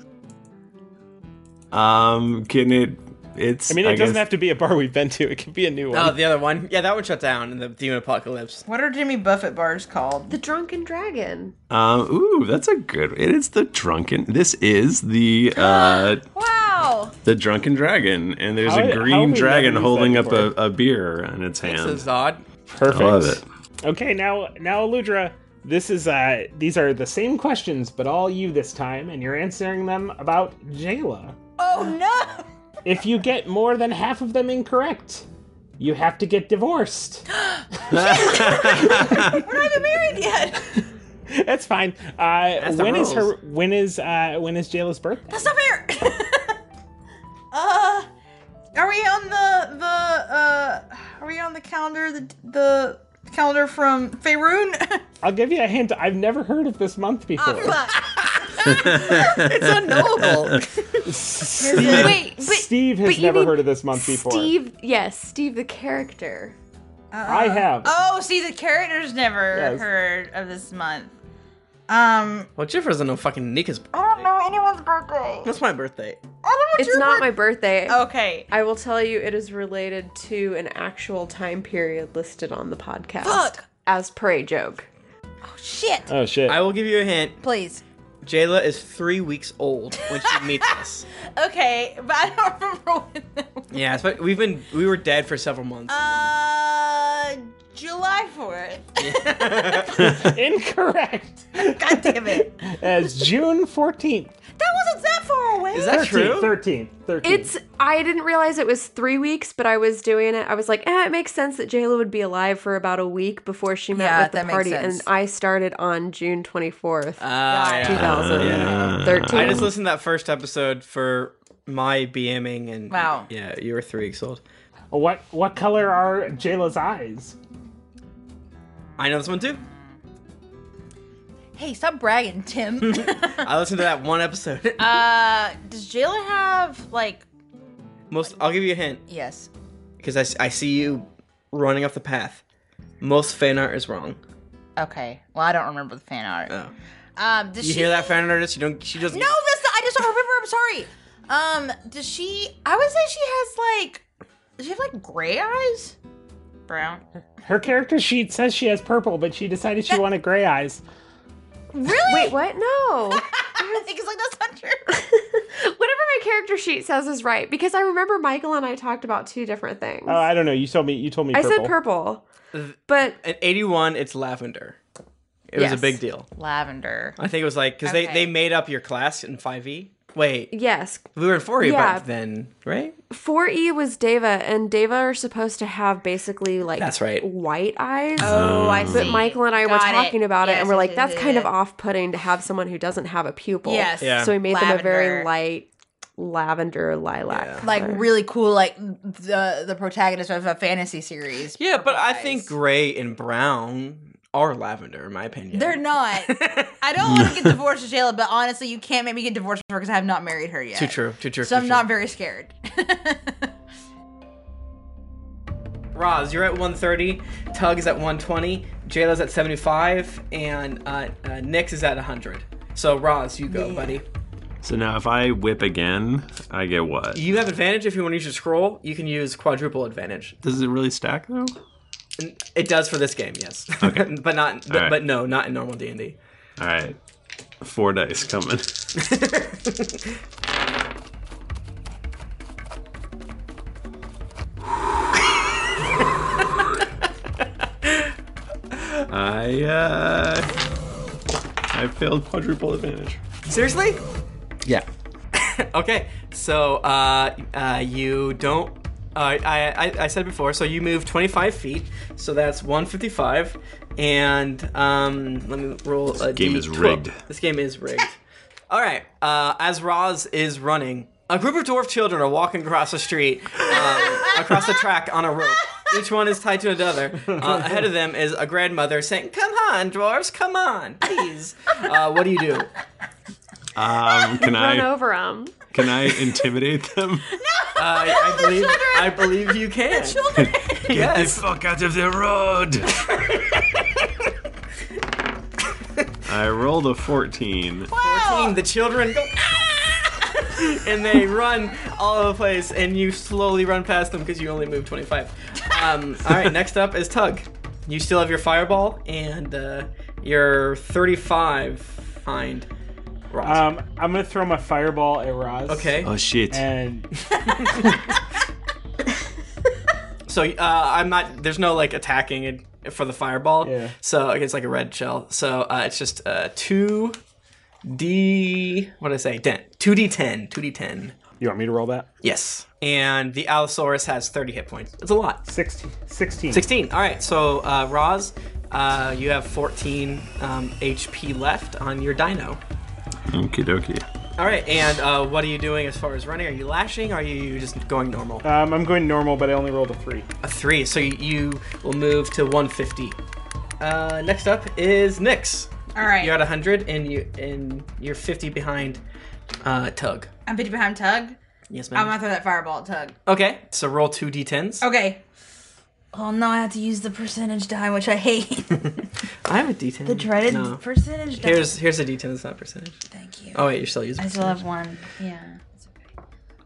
It doesn't have to be a bar we've been to. It could be a new one. Oh, the other one? Yeah, that one shut down in the Demon Apocalypse. What are Jimmy Buffett bars called? The Drunken Dragon. Ooh, that's a good. It is the Drunken. This is the wow. The Drunken Dragon, and there's a green dragon holding up a beer in its hand. This is odd. Perfect. I love it. Okay, now Aludra, these are the same questions, but all you this time, and you're answering them about Jayla. Oh no! If you get more than half of them incorrect, you have to get divorced. We're not even married yet. That's fine. When is Jayla's birthday? That's not fair. Are we on the calendar? The calendar from Faerun? I'll give you a hint. I've never heard of this month before. It's unknowable. Steve has never heard of this month before. Steve the character. I have. Oh, see, the character's never heard of this month. Well, Jeff doesn't know fucking Nika's birthday. I don't know anyone's birthday. What's my birthday? It's not my birthday. Okay. I will tell you it is related to an actual time period listed on the podcast. Fuck. As per a joke. Oh, shit. Oh, shit. I will give you a hint. Please. Jayla is 3 weeks old when she meets us. Okay, but I don't remember when that was. Yeah, but we were dead for several months. July 4th. Incorrect. God damn it. As June 14th. That wasn't that far away. Is that true? 13th. I didn't realize it was 3 weeks, but I was doing it. I was like, it makes sense that Jayla would be alive for about a week before she met with the that makes party. sense. And I started on June 24th, Yeah. 2013. I just listened to that first episode for my BMing, and Wow. yeah, you were 3 weeks old. What color are Jayla's eyes? I know this one too. Hey, stop bragging, Tim. I listened to that one episode. Does Jayla have, like... I'll give you a hint. Yes. Because I see you running off the path. Most fan art is wrong. Okay. Well, I don't remember the fan art. Oh. Does You she... hear that, fan artist? She doesn't... No, I just don't remember. I'm sorry. Does she... I would say she has, like... Does she have, like, gray eyes? Brown? Her character sheet says she has purple, but she decided she wanted gray eyes. Really? Wait, what? No. I think it's like, that's not true. Whatever my character sheet says is right, because I remember Michael and I talked about two different things. Oh, I don't know. You told me purple. I said purple, but At 81, it's lavender. It was a big deal. Lavender. I think it was like, because they made up your class in 5e. Wait. Yes. We were in 4e Yeah. back then, right? 4E was Deva, and Deva are supposed to have basically like That's right. white eyes. Oh, I see. But Michael and I were Got it. talking about it, Yes, and we're like, yes, that's yes, kind yes. of off-putting to have someone who doesn't have a pupil. Yes. Yeah. So we made them a very Lavender. light lavender lilac. Like, color. really cool, like, the protagonist of a fantasy series. Yeah, but I think gray and brown are lavender, in my opinion. They're not. I don't want to get divorced with Jayla, but honestly, you can't make me get divorced with her because I have not married her yet. Too true. So I'm not very scared. Roz, you're at 130. Tug is at 120. Jayla's at 75. And Nix is at 100. So, Roz, you go, buddy. So now if I whip again, I get what? You have advantage if you want to use your scroll. You can use quadruple advantage. Does it really stack, though? It does for this game, yes. Okay. but not. All right. But no, not in normal D&D. All right. 4 dice coming. I failed quadruple advantage. Seriously? Yeah. Okay, so you don't. I said before, so you move 25 feet, so that's 155, and let me roll a game is D12. rigged. This game is rigged. All right, as Roz is running, a group of dwarf children are walking across the street, across the track on a rope. Each one is tied to another. Ahead of them is a grandmother saying, "Come on, dwarves, come on, please." What do you do? Run over them. Can I intimidate them? I believe you can. Get the fuck out of the road! I rolled a 14. 14. The children go, and they run all over the place, and you slowly run past them because you only moved 25. All right, next up is Tug. You still have your fireball, and you're 35 behind Roz. I'm gonna throw my fireball at Roz. Okay. Oh shit. And so I'm not. There's no like attacking it for the fireball. Yeah. So it's like a red shell. So it's just 2d. What did I say? 2d10. 2d10. You want me to roll that? Yes. And the Allosaurus has 30 hit points. It's a lot. 16. 16. All right. So Roz, you have 14 HP left on your dino. Okie dokie. All right. And what are you doing as far as running? Are you lashing? Or are you just going normal? I'm going normal, but I only rolled a 3. A 3. So you will move to 150. Next up is Nix. All right. You're at 100, and you're 50 behind Tug. I'm 50 behind Tug. Yes, I'm ma'am. gonna throw that fireball at Tug. Okay. So roll 2 d10s. Okay. Oh no, I have to use the percentage die, which I hate. I have a d10. The dreaded No. percentage die. Here's a d10. It's not percentage. Thank you. Oh wait, you're still using. I still have one. Yeah. It's okay.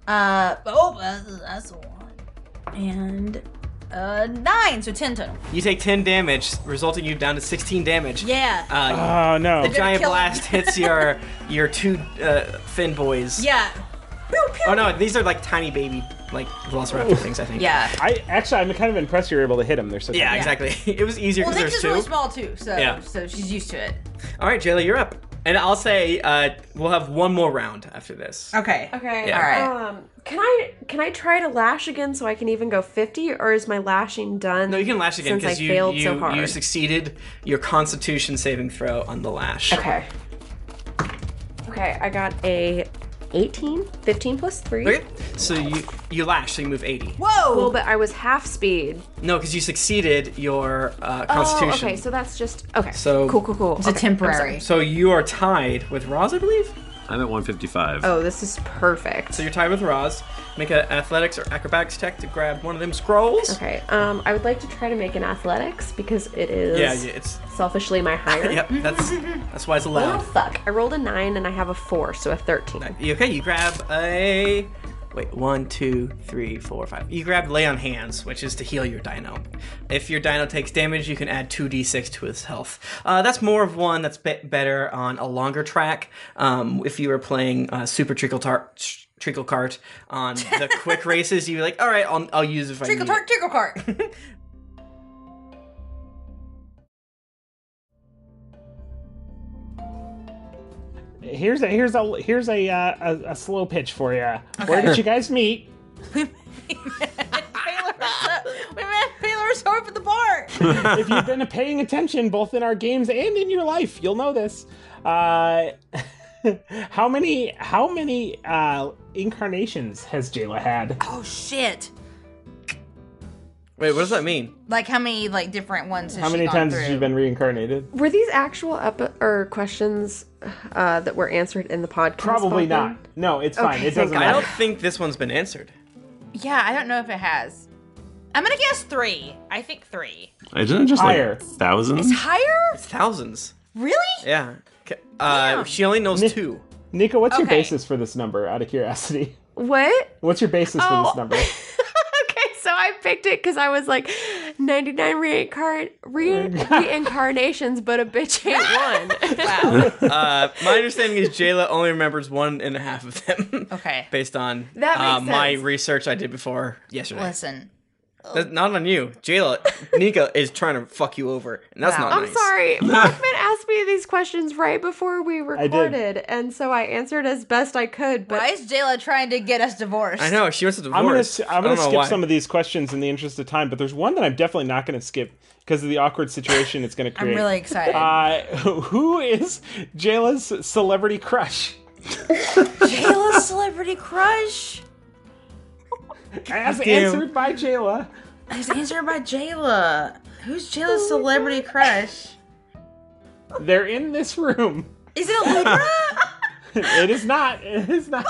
That's a 1. And 9, so 10 total. You take 10 damage, resulting you down to 16 damage. Yeah. Oh no! The giant blast hits your 2 fin boys. Yeah. Pew, pew. Oh no, these are like tiny baby like velociraptor things, I think. Yeah. I'm kind of impressed you were able to hit them. They're so Yeah, tiny. exactly. It was easier Well, because Nick's there's is 2. really small too, so Yeah. so she's used to it. All right, Jayla, you're up. And I'll say we'll have one more round after this. Okay. Okay. Yeah. All right. Can I try to lash again so I can even go 50, or is my lashing done? No, you can lash again since I because failed so hard. you succeeded your Constitution saving throw on the lash. Okay. Okay, I got a 18, 15 plus 3. Okay. So you lash, so you move 80. Whoa! Well, but I was half speed. No, because you succeeded your Constitution. Oh, okay, so that's just okay. So cool. It's a temporary. So you are tied with Roz, I believe. I'm at 155. Oh, this is perfect. So you're tied with Roz. Make an athletics or acrobatics check to grab one of them scrolls. Okay. I would like to try to make an athletics because it is it's selfishly my higher. Yep, that's why it's Oh allowed. fuck! I rolled a 9 and I have a 4, so a 13. Okay, you grab a... Wait, 1, 2, 3, 4, 5. You grab Lay on Hands, which is to heal your dino. If your dino takes damage, you can add 2d6 to his health. That's more of one that's better on a longer track. If you were playing Super Treacle Cart on the quick races, you're like, all right, I'll use it if I need it. Trickle cart. Here's a slow pitch for you. Where did you guys meet? We met Baylor's over at the bar. If you've been paying attention, both in our games and in your life, you'll know this. How many incarnations has Jayla had? Oh shit! Wait, what does that mean? Like how many different ones? Has How many she gone times through? has she been reincarnated? Were these actual questions that were answered in the podcast? Probably Bogdan? not. No, it's fine. Okay, It doesn't I matter. don't think this one's been answered. Yeah, I don't know if it has. I'm gonna guess 3. I think 3. Isn't it just Higher. like thousands? It's higher? It's thousands. Really? Yeah. She only knows 2. Nico, what's your Okay. basis for this number, out of curiosity? What? What's your basis for this number? Okay, so I picked it because I was like 99 reincarnations, but a bitch ain't one. Wow. My understanding is Jayla only remembers 1.5 of them. Okay. Based on That makes my sense. research I did before yesterday. Listen. That's not on you. Jayla, Nika is trying to fuck you over. And that's Wow. not I'm nice. sorry. Bachman asked me these questions right before we did. recorded, and so I answered as best I could. But Why is Jayla trying to get us divorced? I know, she wants a I'm divorce. gonna I don't know skip why. some of these questions in the interest of time, but there's one that I'm definitely not gonna skip because of the awkward situation it's gonna create. I'm really excited. Who is Jayla's celebrity crush? Jayla's celebrity crush? As damn. answered by Jayla. It's answered by Jayla. Who's Jayla's celebrity crush? They're in this room. Is it Aludra? It is not. It is not.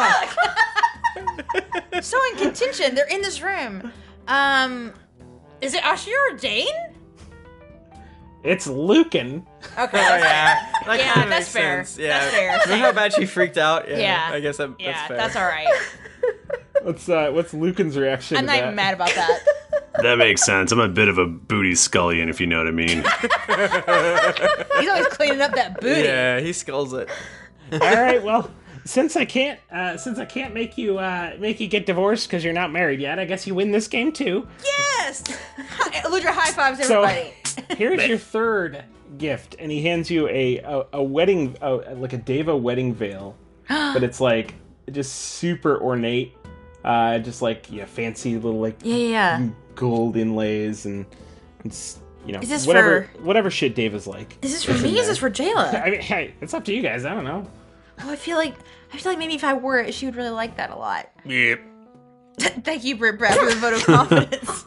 So in contention, they're in this room. Is it Ashir or Dane? It's Lucan. Okay. Oh, yeah. That Yeah, kinda that's makes fair. sense. Yeah. That's fair. Remember how bad she freaked out? Yeah. I guess that's Yeah, fair. that's all right. What's Lucan's reaction? I'm to not that? even mad about that. That makes sense. I'm a bit of a booty scullion, if you know what I mean. He's always cleaning up that booty. Yeah, he skulls it. All right. Well, since I can't make you get divorced because you're not married yet, I guess you win this game too. Yes! Aludra high fives So everybody. here's your third gift, and he hands you a wedding, like a Deva wedding veil, but it's like just super ornate, just like fancy little like Yeah. gold inlays and it's, Is this whatever shit Deva's like. Is this for me? Is this for Jayla? I mean, hey, it's up to you guys. I don't know. Oh, I feel like maybe if I wore it, she would really like that a lot. Yep. Thank you, Brad, for the vote of confidence.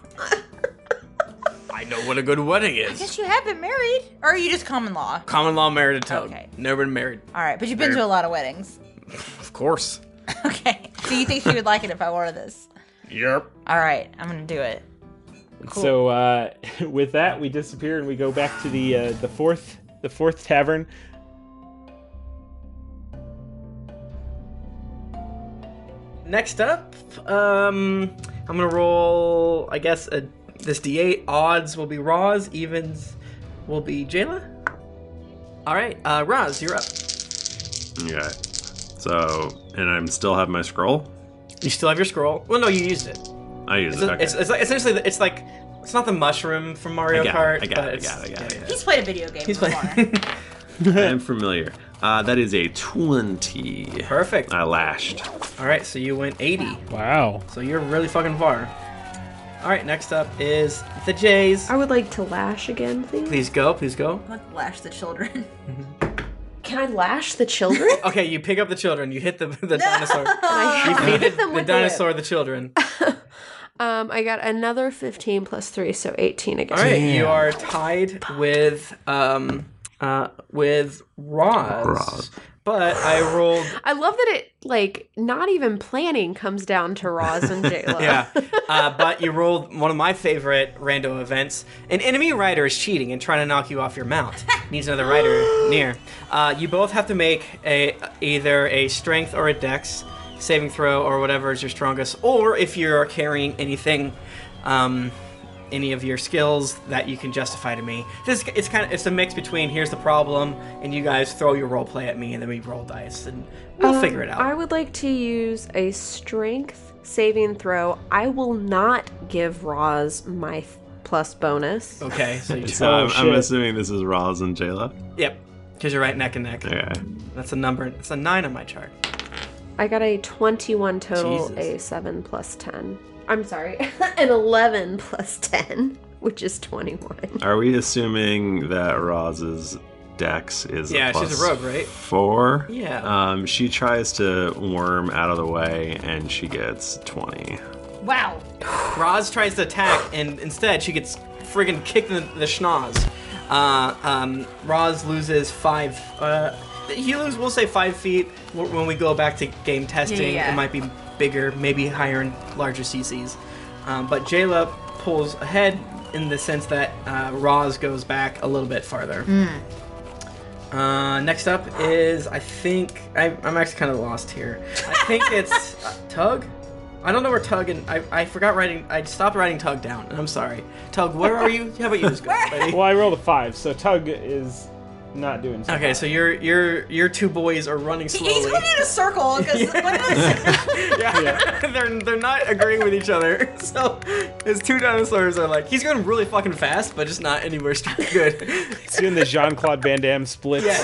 I know what a good wedding I is. guess you have been married, or are you just common law? Common law married a toad. Okay. Never been married. All right, but you've been to a lot of weddings. Of course. Okay, so you think she would like it if I wore this? Yep. All right, I'm gonna do it. Cool. So with that, we disappear and we go back to the fourth tavern. Next up, I'm gonna roll, I guess, this D8. Odds will be Roz, evens will be Jayla. All right, Roz, you're up. Okay. So, and I still have my scroll? You still have your scroll. Well, no, you used it. I used it, okay. It's like, essentially, it's like, it's not the mushroom from Mario Kart. I got it. He's played a video game before. I am familiar. That is a 20. Perfect. I lashed. All right, so you went 80. Wow. So you're really fucking far. All right, next up is the Jays. I would like to lash again, please. Please go, please go. Like lash the children. Can I lash the children? Okay, you pick up the children. You hit the dinosaur. I You hit feed them the with dinosaur the children. I got another 15 plus 3, so 18 again. All right, you are tied with Roz. But I rolled. I love that it, like, not even planning comes down to Roz and Jayla. Yeah. But you rolled one of my favorite rando events. An enemy rider is cheating and trying to knock you off your mount. Needs another rider near. You both have to make either a strength or a dex saving throw or whatever is your strongest. Or if you're carrying anything, any of your skills that you can justify to me. It's a mix between here's the problem and you guys throw your role play at me and then we roll dice and we'll figure it out. I would like to use a strength saving throw. I will not give Roz my plus bonus. Okay, so I'm assuming this is Roz and Jayla. Yep, because you're right neck and neck. Okay. That's a number. It's a 9 on my chart. I got a 21 total, a 7 plus 10. I'm sorry, an 11 plus 10, which is 21. Are we assuming that Roz's dex is Yeah, a plus she's a rogue, right? 4? Yeah. She tries to worm out of the way, and she gets 20. Wow. Roz tries to attack, and instead she gets friggin' kicked in the schnoz. Roz loses 5. We'll say 5 feet. When we go back to game testing, Yeah. it might be bigger, maybe higher and larger CCs. But Jayla pulls ahead in the sense that Roz goes back a little bit farther. Next up is, I think, I'm actually kind of lost here. I think it's Tug? I don't know where Tug and I forgot writing. I stopped writing Tug down, and I'm sorry. Tug, where are you? How about you just go, buddy? Well, I rolled a 5, so Tug is not doing so Okay, bad. so your two boys are running slowly. He's going in a circle because they're not agreeing with each other. So his two dinosaurs are like, he's going really fucking fast, but just not anywhere good. He's doing the Jean-Claude Van Damme splits. Yes.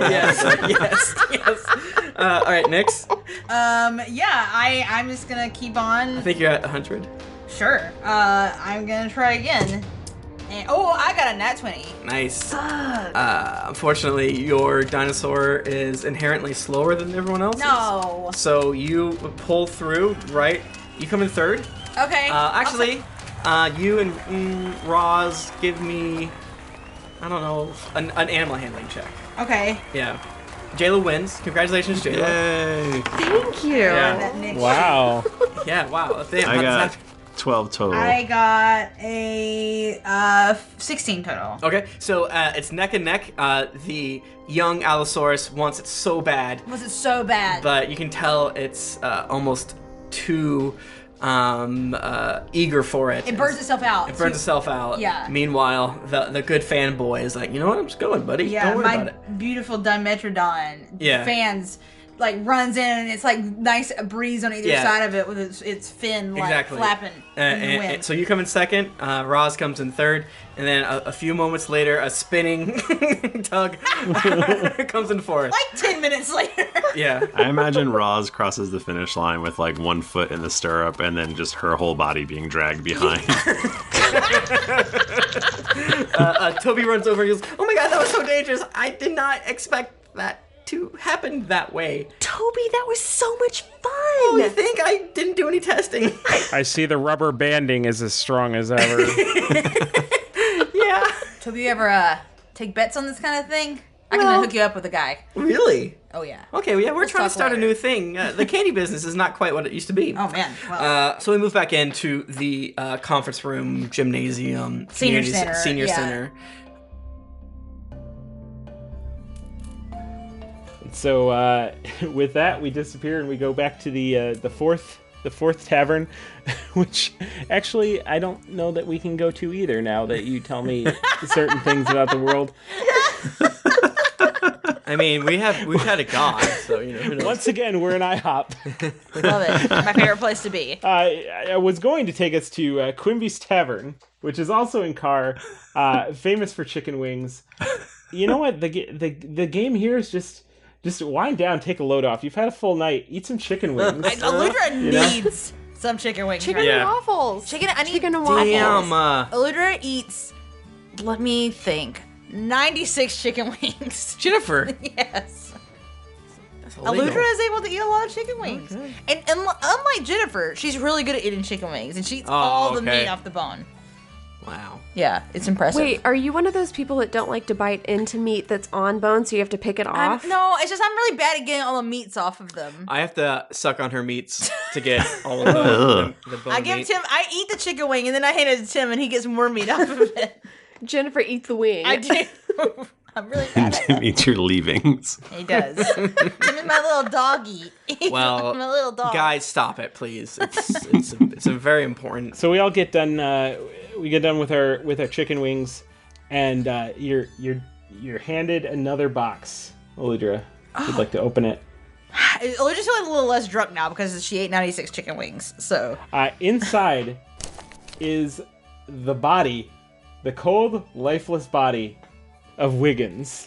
Yes. All right, Nyx. I'm just gonna keep on. I think you're at 100. Sure. I'm gonna try again. And, I got a nat 20. Nice. Unfortunately, your dinosaur is inherently slower than everyone else. No. So you pull through, right? You come in third. Okay. Actually, you and Roz give me, I don't know, an animal handling check. Okay. Yeah. Jayla wins. Congratulations, Jayla. Yay. Thank you. Yeah. Wow. Yeah, wow. Damn, I got 12 total. I got a 16 total. Okay, so it's neck and neck. The young Allosaurus wants it so bad. Was it so bad? But you can tell it's almost too eager for it. It burns itself out. It burns itself out. Yeah. Meanwhile, the good fanboy is like, you know what? I'm just going, buddy. Yeah, Don't worry my about it. beautiful Dimetrodon Yeah. fans runs in and it's like nice breeze on either side of it with its fin flapping in the wind. And so you come in second, Roz comes in third, and then a few moments later, a spinning Tug comes in fourth. Like 10 minutes later. Yeah. I imagine Roz crosses the finish line with like one foot in the stirrup and then just her whole body being dragged behind. Toby runs over and goes, "Oh my god, that was so dangerous. I did not expect that to happen that way." Toby, that was so much fun. Oh, you think I didn't do any testing? I see the rubber banding is as strong as ever. Yeah. Toby, you ever take bets on this kind of thing? I can hook you up with a guy. Really? Oh, yeah. Okay, well, yeah, we're Let's trying to talk start later. a new thing. The candy business is not quite what it used to be. Oh, man. Well, So we move back into the conference room, gymnasium, Senior community center, senior yeah. center. So with that, we disappear and we go back to the fourth tavern, which actually I don't know that we can go to either now that you tell me certain things about the world. I mean, we've had it gone, so who knows? Once again, we're in IHOP. Love it. My favorite place to be. I was going to take us to Quimby's Tavern, which is also in Carr, famous for chicken wings. You know what? The game here is just wind down, take a load off. You've had a full night. Eat some chicken wings. Eludra needs some chicken wings. Chicken and waffles. I need chicken and waffles. Damn. Eludra eats, let me think, 96 chicken wings. Jennifer. Yes. That's illegal. Eludra is able to eat a lot of chicken wings. Okay. And unlike Jennifer, she's really good at eating chicken wings. And she eats all the meat off the bone. Wow. Yeah, it's impressive. Wait, are you one of those people that don't like to bite into meat that's on bone, so you have to pick it off? No, it's just I'm really bad at getting all the meats off of them. I have to suck on her meats to get all of the bone I give meat. Tim, I eat the chicken wing and then I hand it to Tim and he gets more meat off of it. Jennifer eats the wing. I do. I'm really bad at Tim eats your leavings. He does. Tim is my little doggy. Well, my little dog. Guys, stop it, please. It's a very important. So we all get done. We get done with our chicken wings, and you're handed another box, Eludra. You'd like to open it. Eludra's feeling a little less drunk now because she ate 96 chicken wings. So inside is the body, the cold, lifeless body of Wiggins.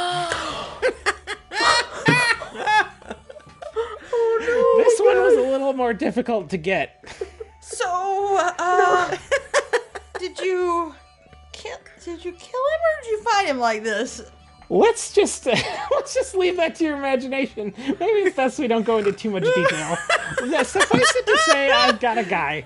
This one was a little more difficult to get. So, did you kill him or did you find him like this? Let's just leave that to your imagination. Maybe it's best we don't go into too much detail. Suffice it to say, I've got a guy.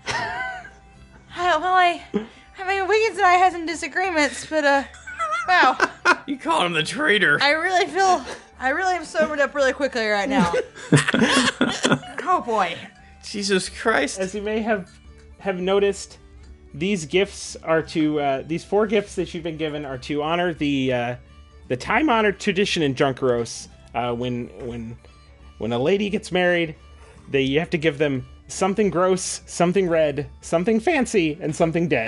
I mean, Wiggins and I had some disagreements, but wow. You called him the traitor. I really am sobered up really quickly right now. Oh boy. Jesus Christ. As you may have noticed, these gifts are to these 4 gifts that you've been given are to honor the time-honored tradition in Drunkeros. When a lady gets married, you have to give them something gross, something red, something fancy, and something dead.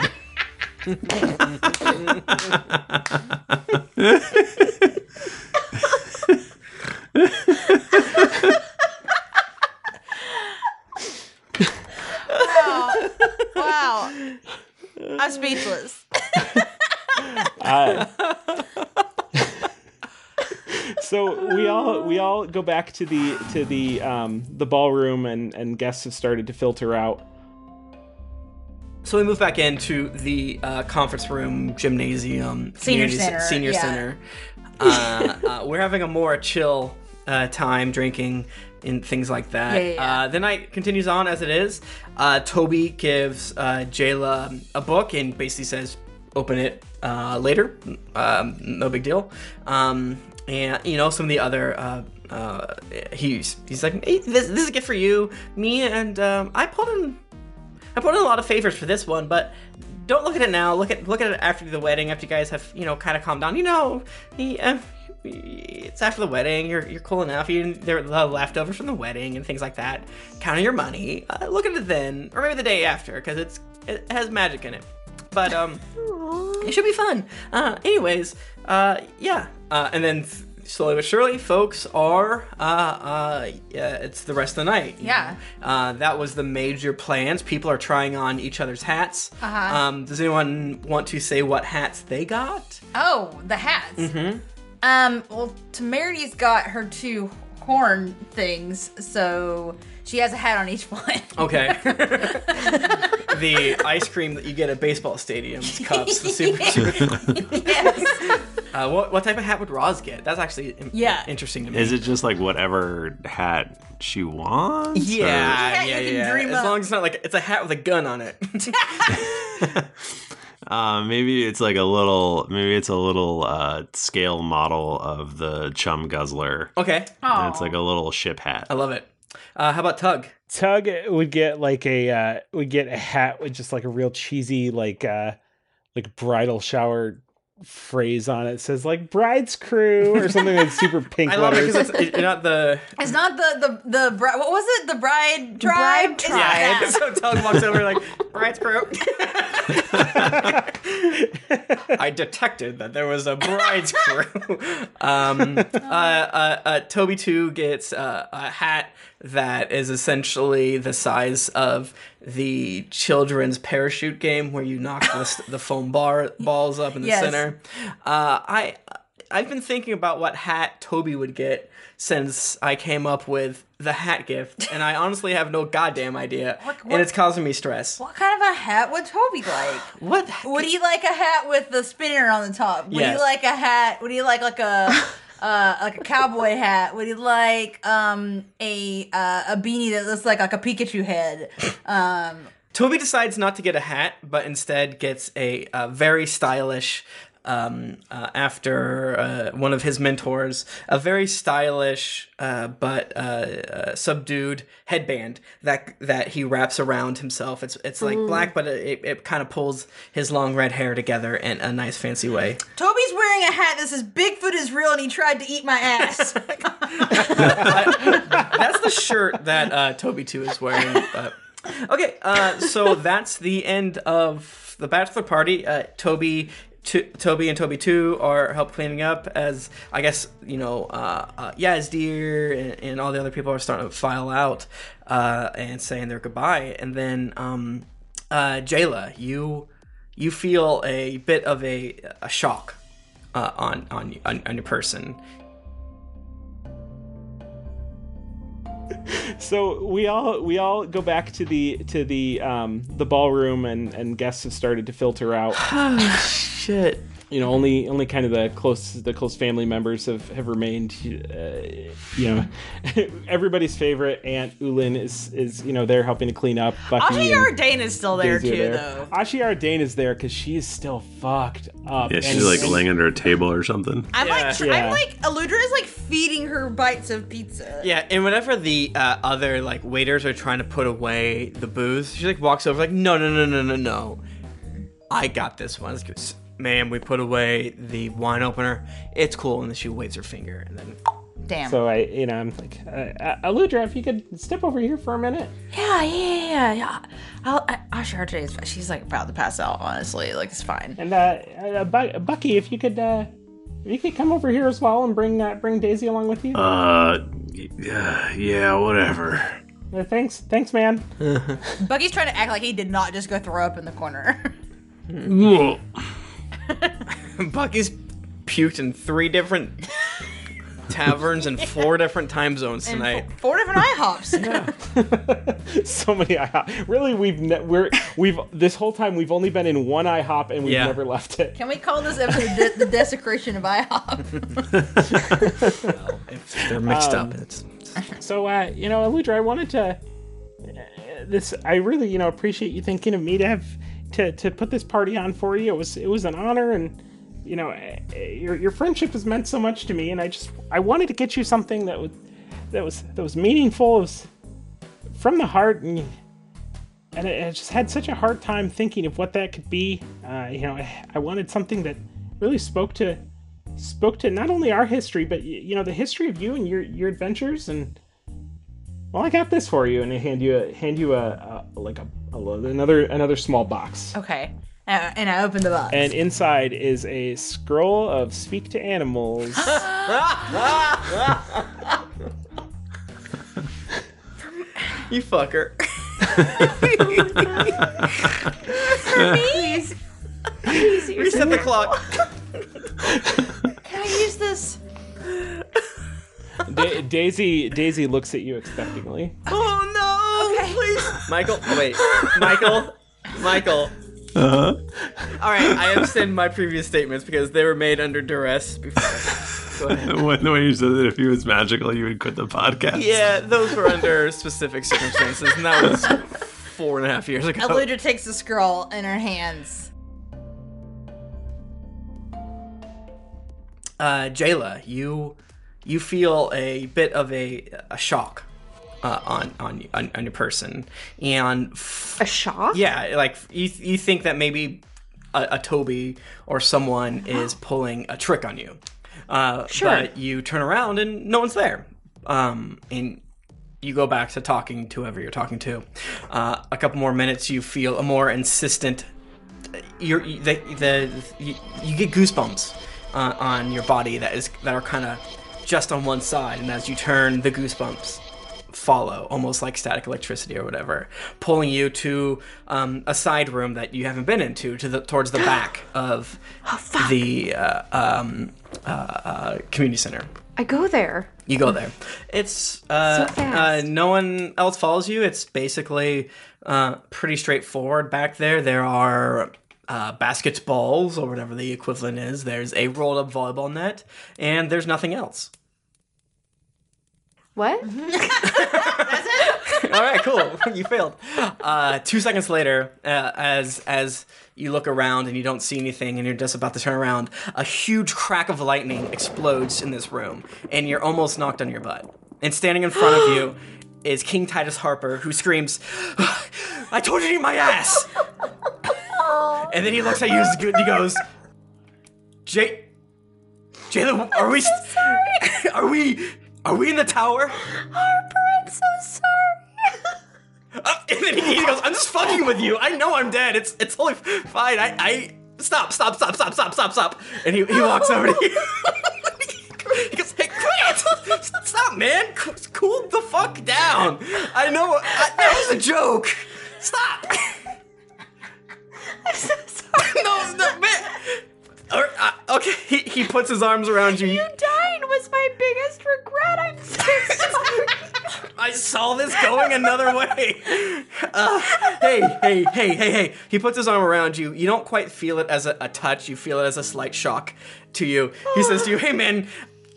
Wow. I'm speechless. So we all go back to the ballroom and guests have started to filter out. So we move back into the conference room, gymnasium, senior center. We're having a more chill time, drinking and things like that. The night continues on as it is. Toby gives Jayla a book and basically says, "Open it later. No big deal." And some of the other he's like, "Hey, this is a gift for you, me, and I put in a lot of favors for this one, but don't look at it now. Look at it after the wedding, after you guys have kind of calmed down. It's after the wedding. You're cool enough. They're the leftovers from the wedding and things like that. Count on your money. Look at it then, or maybe the day after, because it has magic in it. But it should be fun. Anyways, and then slowly but surely, folks are it's the rest of the night. Yeah. That was the major plans. People are trying on each other's hats. Does anyone want to say what hats they got? Oh, the hats. Mm-hmm. Well, Temerity's got her 2 horn things, so she has a hat on each one. Okay. The ice cream that you get at baseball stadiums, cups, the super. Yes. What type of hat would Roz get? That's actually interesting to me. Is it just like whatever hat she wants? Yeah. Dream as up. long as it's not like it's a hat with a gun on it. Maybe it's like a little scale model of the Chum Guzzler. Okay. And it's like a little ship hat. I love it. How about Tug? Tug would get a hat with just like a real cheesy like bridal shower phrase on it. It says like bride's crew or something that's super pink. I love it because it's not the. It's not the bride. What was it? The bride tribe. Yeah. So Tug walks over like bride's crew. I detected that there was a bride's crew. Toby 2 gets a hat that is essentially the size of the children's parachute game where you knock the foam balls up in the center. I've been thinking about what hat Toby would get since I came up with the hat gift, and I honestly have no goddamn idea, and it's causing me stress. What kind of a hat would Toby like? What? Would he like a hat with the spinner on the top? Would he like a hat? Would he like a cowboy hat? Would he like a beanie that looks like a Pikachu head? Toby decides not to get a hat, but instead gets a very stylish. After one of his mentors, a very stylish but subdued headband that he wraps around himself. It's like black, but it kind of pulls his long red hair together in a nice fancy way. Toby's wearing a hat that says Bigfoot is real and he tried to eat my ass. That's the shirt that Toby 2 is wearing. Okay, so that's the end of the bachelor party. Toby and Toby 2 are help cleaning up as, I guess, Yazdir and all the other people are starting to file out and saying their goodbye. And then Jayla, you feel a bit of a shock on your person. So we all go back to the ballroom and guests have started to filter out. Shit. Only kind of the close family members have remained. Everybody's favorite Aunt Ulin is there helping to clean up. Bucky Ashi Ardain is still there too, though. Ashi Ardain is there because she is still fucked up. Yeah, she's like laying under a table or something. I'm like Aludra is like feeding her bites of pizza. Yeah, and whenever the other like waiters are trying to put away the booze, she like walks over like, no, I got this one. Ma'am, we put away the wine opener. It's cool. And then she waves her finger and then... Damn. So I'm like, Aludra, if you could step over here for a minute. Yeah. Ashi Ardain, she's like about to pass out, honestly. Like, it's fine. And Bucky, if you could come over here as well and bring Daisy along with you. Yeah, whatever. Thanks, man. Bucky's trying to act like he did not just go throw up in the corner. Bucky's puked in 3 different taverns in 4 different time zones tonight. 4 different IHOPs. Yeah. So many IHOP. Really, we've this whole time we've only been in one IHOP and we've never left it. Can we call this episode the desecration of IHOP? Well, if they're mixed up, it's... So, Aludra, I wanted to. I really, appreciate you thinking of me to put this party on for you. It was an honor, and your friendship has meant so much to me, and I wanted to get you something that was meaningful, was from the heart, and I just had such a hard time thinking of what that could be. I wanted something that really spoke to not only our history, but the history of you and your adventures. And well, I got this for you, and I hand you another small box. Okay. And I open the box. And inside is a scroll of speak to animals. You fucker. Please. Reset the clock. Can I use this? Daisy looks at you expectantly. Oh no! Okay. Please, Michael. Oh, wait, Michael. Uh-huh. All right, I understand my previous statements because they were made under duress before. Go ahead. When you said that if he was magical, you would quit the podcast. Yeah, those were under specific circumstances, and that was 4.5 years ago. Aludra takes the scroll in her hands. Jayla, you feel a bit of a shock on your person, and a shock. Yeah, like you think that maybe a Toby or someone is pulling a trick on you. Sure. But you turn around and no one's there. And you go back to talking to whoever you're talking to. A couple more minutes, you feel a more insistent. You get goosebumps on your body that are kind of just on one side, and as you turn, the goosebumps follow, almost like static electricity or whatever, pulling you to a side room that you haven't been into, towards the back of the community center. I go there. You go there. It's so fast. No one else follows you. It's basically pretty straightforward back there. There are basketballs, or whatever the equivalent is. There's a rolled up volleyball net, and there's nothing else. What? That's it? All right, cool. You failed. 2 seconds later, as you look around and you don't see anything and you're just about to turn around, a huge crack of lightning explodes in this room, and you're almost knocked on your butt. And standing in front of you is King Titus Harper, who screams, "I told you to eat my ass!" And then he looks at you and he goes, Jayla, are we... So sorry. Are we in the tower? Harper, I'm so sorry. And then he goes, "I'm just fucking with you. I know I'm dead. It's totally fine. I stop. And he walks over to you. He goes, "Hey, quit! Stop, man. Cool the fuck down. I know that was a joke. Stop." I'm so sorry. No, man. Okay, he puts his arms around you. You dying was my biggest regret. I'm so sorry. I saw this going another way. Hey. He puts his arm around you. You don't quite feel it as a touch. You feel it as a slight shock to you. He says to you, "Hey, man,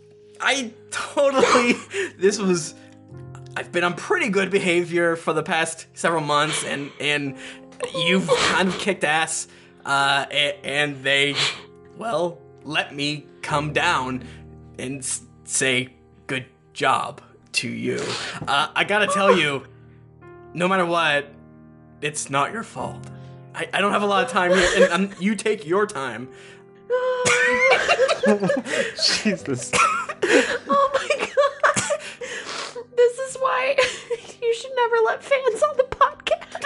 I've been on pretty good behavior for the past several months, and you've kind of kicked ass, and they, well, let me come down and say good job to you. I gotta tell you, no matter what, it's not your fault. I don't have a lot of time here, and you take your time." Jesus. Oh my god. This is why you should never let fans on the podcast.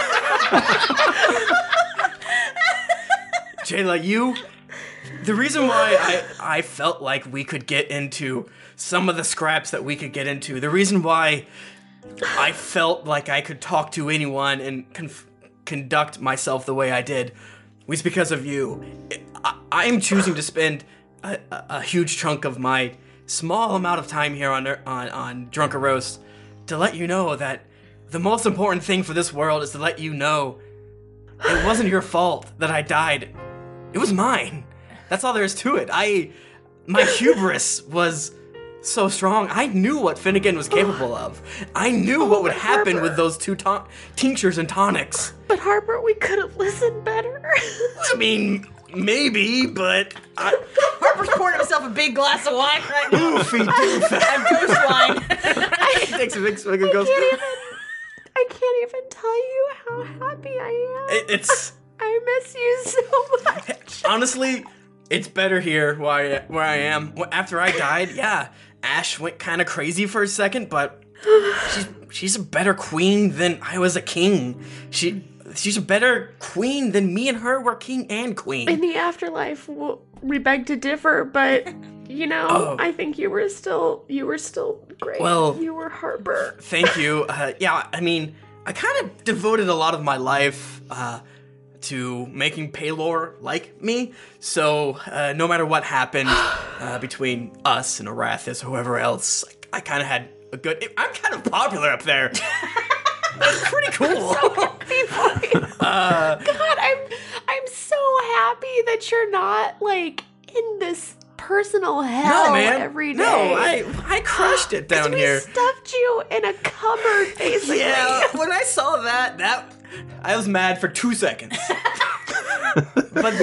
Jayla, the reason why I felt like we could get into some of the scraps that we could get into, the reason why I felt like I could talk to anyone and conduct myself the way I did was because of you. I'm choosing to spend a huge chunk of my small amount of time here on Drunken Roast to let you know that the most important thing for this world is to let you know it wasn't your fault that I died. It was mine. That's all there is to it. My hubris was so strong. I knew what Finnegan was capable of. I knew what would happen Harper. with those two tinctures and tonics. But Harper, we could have listened better. I mean, maybe, but Harper's pouring himself a big glass of wine right now. Doofy. I'm ghost wine. Takes a big swig and goes. I can't even tell you how happy I am. I miss you so much. Honestly, it's better here where I am. After I died, yeah, Ash went kind of crazy for a second, but she's a better queen than I was a king. She's a better queen than me and her were king and queen. In the afterlife, we beg to differ, but I think you were still great. Well, you were Harper. Thank you. Yeah, I mean, I kind of devoted a lot of my life to making Paylor like me. So no matter what happened between us and Arathis or whoever else, I kind of had a good. I'm kind of popular up there. That's pretty cool. So happy for you. God, I'm so happy that you're not like in this personal hell every day. No, I crushed it down here. We stuffed you in a cupboard, basically. Yeah, when I saw that I was mad for 2 seconds. But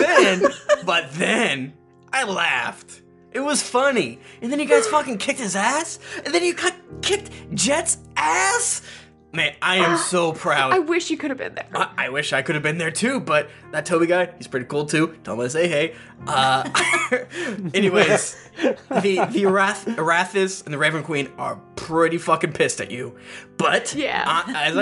then I laughed. It was funny. And then you guys fucking kicked his ass? And then you kicked Jet's ass? Man, I am so proud. I wish you could have been there. I wish I could have been there too, but that Toby guy, he's pretty cool too. Tell him to say hey. Anyways, the Arathis and the Raven Queen are pretty fucking pissed at you. But as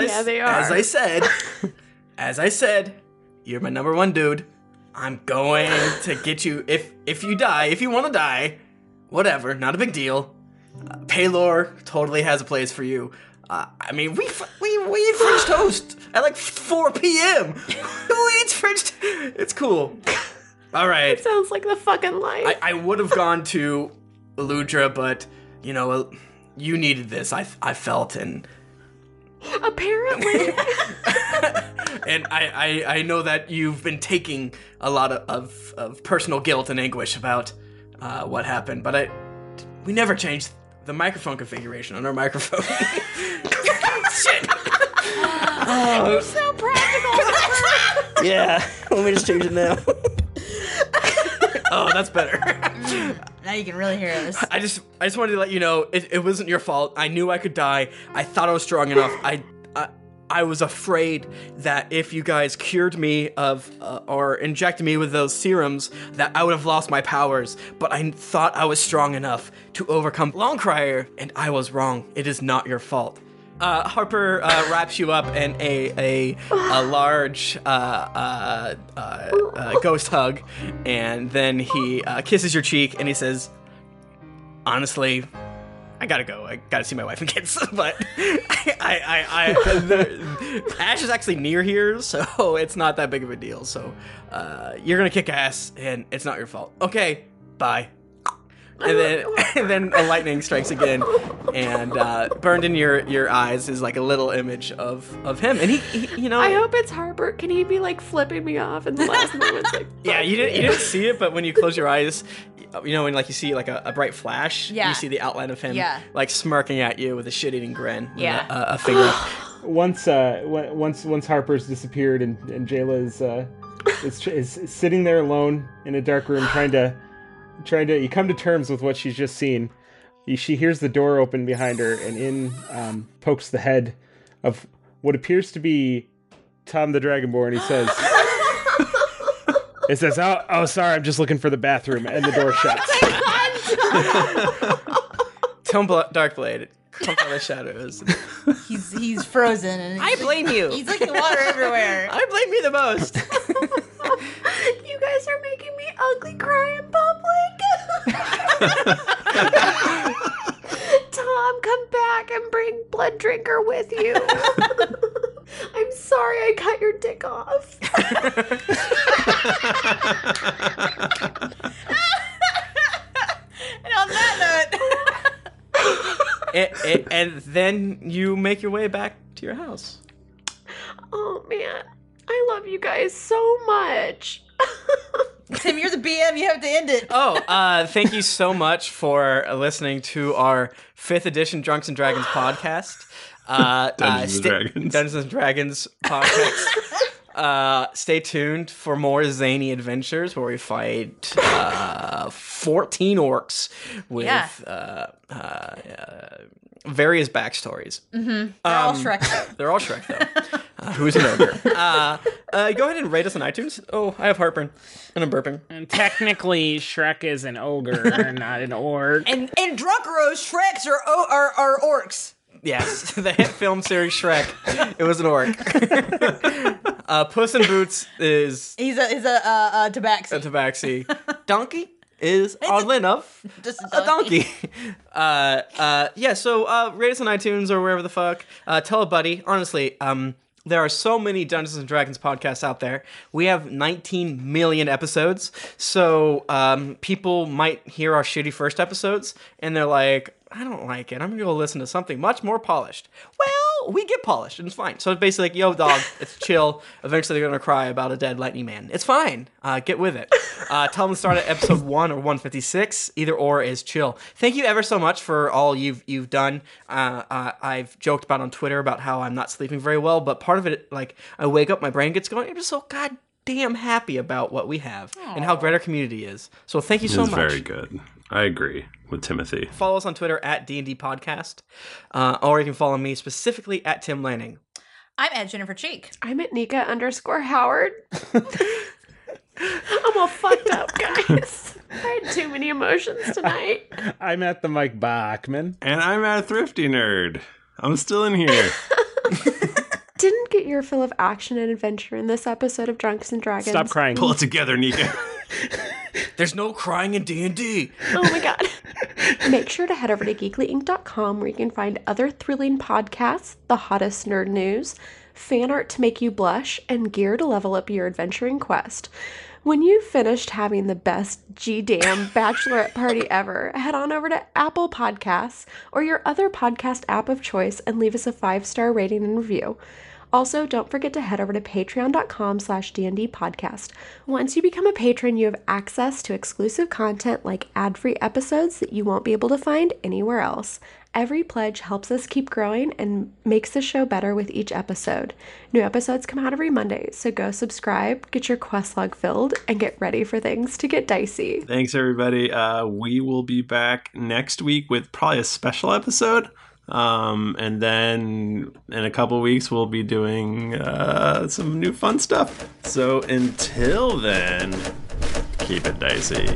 I said, you're my number one dude. I'm going to get you if you die, if you want to die, whatever, not a big deal. Paylor totally has a place for you. I mean, we eat French toast at like 4 p.m. Who eats French? It's cool. All right. It sounds like the fucking life. I would have gone to Eludra, but you know, you needed this. I felt and apparently. And I know that you've been taking a lot of personal guilt and anguish about what happened, but we never changed the microphone configuration on our microphone. Shit. You're so practical. Yeah, let me just change it now. Oh, that's better. Now you can really hear us. I just wanted to let you know it wasn't your fault. I knew I could die. I thought I was strong enough. I was afraid that if you guys cured me of or injected me with those serums, that I would have lost my powers. But I thought I was strong enough to overcome Longcrier, and I was wrong. It is not your fault. Harper wraps you up in a large ghost hug, and then he kisses your cheek, and he says, "Honestly, I gotta go. I gotta see my wife and kids." But Ash is actually near here, so it's not that big of a deal. So you're gonna kick ass, and it's not your fault. Okay, bye. And then a lightning strikes again, and burned in your eyes is like a little image of him. And he you know. I hope it's Harper. Can he be like flipping me off in the last moments? Like, yeah, you didn't see it, but when you close your eyes, you know, when like you see like a bright flash, you see the outline of him like smirking at you with a shit-eating grin. Yeah, a finger. Once Harper's disappeared and Jayla is sitting there alone in a dark room trying to you come to terms with what she's just seen. She hears the door open behind her, and in pokes the head of what appears to be Tom the Dragonborn. He says, "Oh, sorry, I'm just looking for the bathroom," and the door shuts. Tom Darkblade, come out of the shadows. He's frozen, and I blame you. He's like the water everywhere. I blame you the most. You guys are making me ugly cry in public. Tom, come back and bring Blood Drinker with you. I'm sorry I cut your dick off. And on that note, and then you make your way back to your house. Oh man, I love you guys so much. Tim, you're the BM. You have to end it. Thank you so much for listening to our 5th edition Drunks and Dragons podcast. Dungeons and Dragons podcast. Stay tuned for more zany adventures where we fight 14 orcs with various backstories. Mm-hmm. They're all Shrek, though. They're all Shrek, though. Who's an ogre? Go ahead and rate us on iTunes. Oh, I have heartburn, and I'm burping. And technically, Shrek is an ogre, not an orc. And in Drunkaros, Shreks are orcs. Yes, the hit film series Shrek. It was an orc. Puss in Boots is... He's a tabaxi. A tabaxi. Donkey is, oddly enough, just a donkey. So rate us on iTunes or wherever the fuck. Tell a buddy. Honestly, there are so many Dungeons & Dragons podcasts out there. We have 19 million episodes, so people might hear our shitty first episodes, and they're like, I don't like it. I'm going to go listen to something much more polished. Well, we get polished, and it's fine. So it's basically like, yo, dog, it's chill. Eventually they're going to cry about a dead lightning man. It's fine. Get with it. Tell them to start at episode 1 or 156. Either or is chill. Thank you ever so much for all you've done. I've joked about on Twitter about how I'm not sleeping very well, but part of it, like, I wake up, my brain gets going. I'm just so, God damn happy about what we have and how great our community is. So thank you so much. Very good. I agree with Timothy. Follow us on Twitter at D&D Podcast, or you can follow me specifically at Tim Lanning. I'm at Jennifer Cheek. I'm at Nika_Howard. I'm all fucked up, guys. I had too many emotions tonight. I'm at the Mike Bachman. And I'm at Thrifty Nerd. I'm still in here. Didn't get your fill of action and adventure in this episode of Drunks and Dragons. Stop crying. Pull it together, Nika. There's no crying in D&D. Oh my god. Make sure to head over to geeklyinc.com where you can find other thrilling podcasts, the hottest nerd news, fan art to make you blush, and gear to level up your adventuring quest. When you've finished having the best G-damn bachelorette party ever, head on over to Apple Podcasts or your other podcast app of choice and leave us a 5-star rating and review. Also, don't forget to head over to patreon.com/DND podcast. Once you become a patron, you have access to exclusive content like ad-free episodes that you won't be able to find anywhere else. Every pledge helps us keep growing and makes the show better with each episode. New episodes come out every Monday, so go subscribe, get your quest log filled, and get ready for things to get dicey. Thanks, everybody. We will be back next week with probably a special episode. And then in a couple weeks, we'll be doing some new fun stuff. So until then, keep it dicey.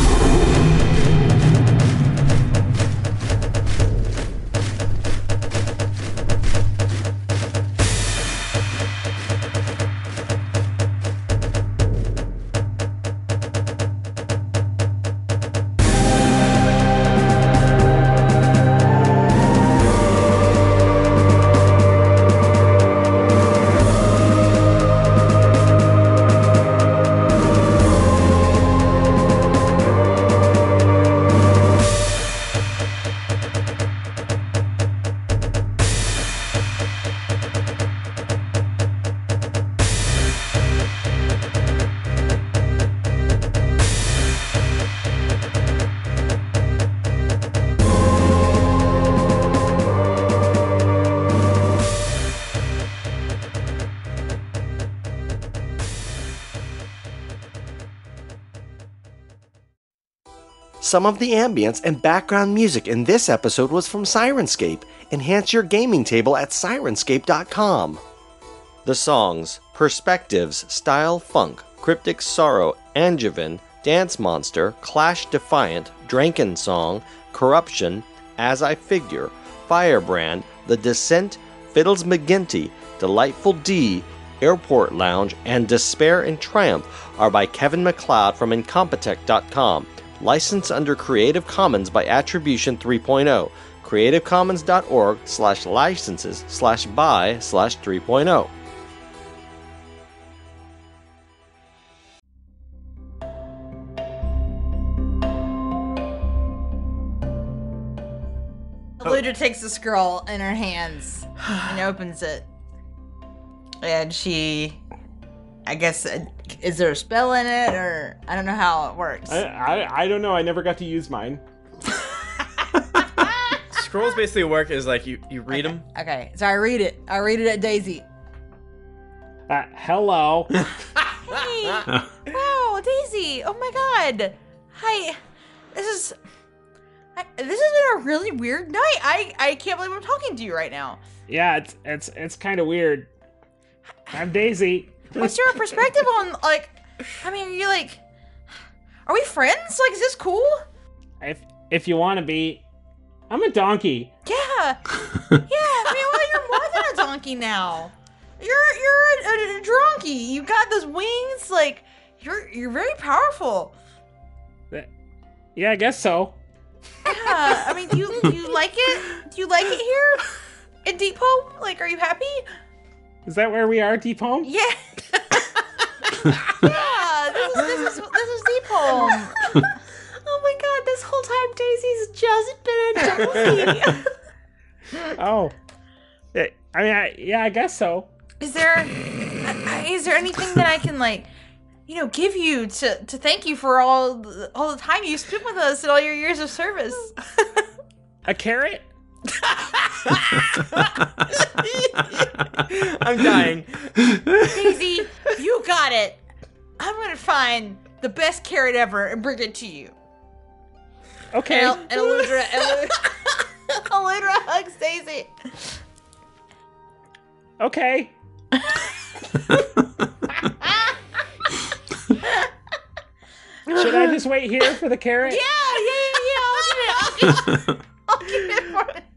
Some of the ambience and background music in this episode was from Syrinscape. Enhance your gaming table at Syrinscape.com. The songs Perspectives, Style Funk, Cryptic Sorrow, Angevin, Dance Monster, Clash Defiant, Dranken Song, Corruption, As I Figure, Firebrand, The Descent, Fiddles McGinty, Delightful D, Airport Lounge, and Despair and Triumph are by Kevin MacLeod from Incompetech.com. Licensed under Creative Commons by Attribution 3.0. CreativeCommons.org/licenses/by/3.0. Eludra takes the scroll in her hands and opens it. And she, I guess, is there a spell in it, or I don't know how it works. I don't know. I never got to use mine. Scrolls basically work is like you read them. Okay, so I read it. I read it at Daisy. Hello. Hey. Wow, Daisy. Oh my god. Hi. This has been a really weird night. I can't believe I'm talking to you right now. Yeah, it's kind of weird. I'm Daisy. What's your perspective on, like, I mean, are you like, are we friends? Like, is this cool? If you want to be, I'm a donkey. Yeah. Yeah, I mean, well, you're more than a donkey now. You're a donkey. You got those wings, like, you're very powerful. Yeah, I guess so. Yeah, I mean, do you like it? Do you like it here in Deep Home? Like, are you happy? Is that where we are, Deep Home? Yeah. Yeah, this is Deep Home. Oh my god, this whole time Daisy's just been a donkey. Oh. I mean, I guess so. Is there anything that I can, like, give you to thank you for all the time you spent with us and all your years of service? A carrot? I'm dying. Daisy, you got it. I'm gonna find the best carrot ever and bring it to you. Okay. And Eludra hugs Daisy. Okay. Should I just wait here for the carrot? Yeah. I'll get it for it.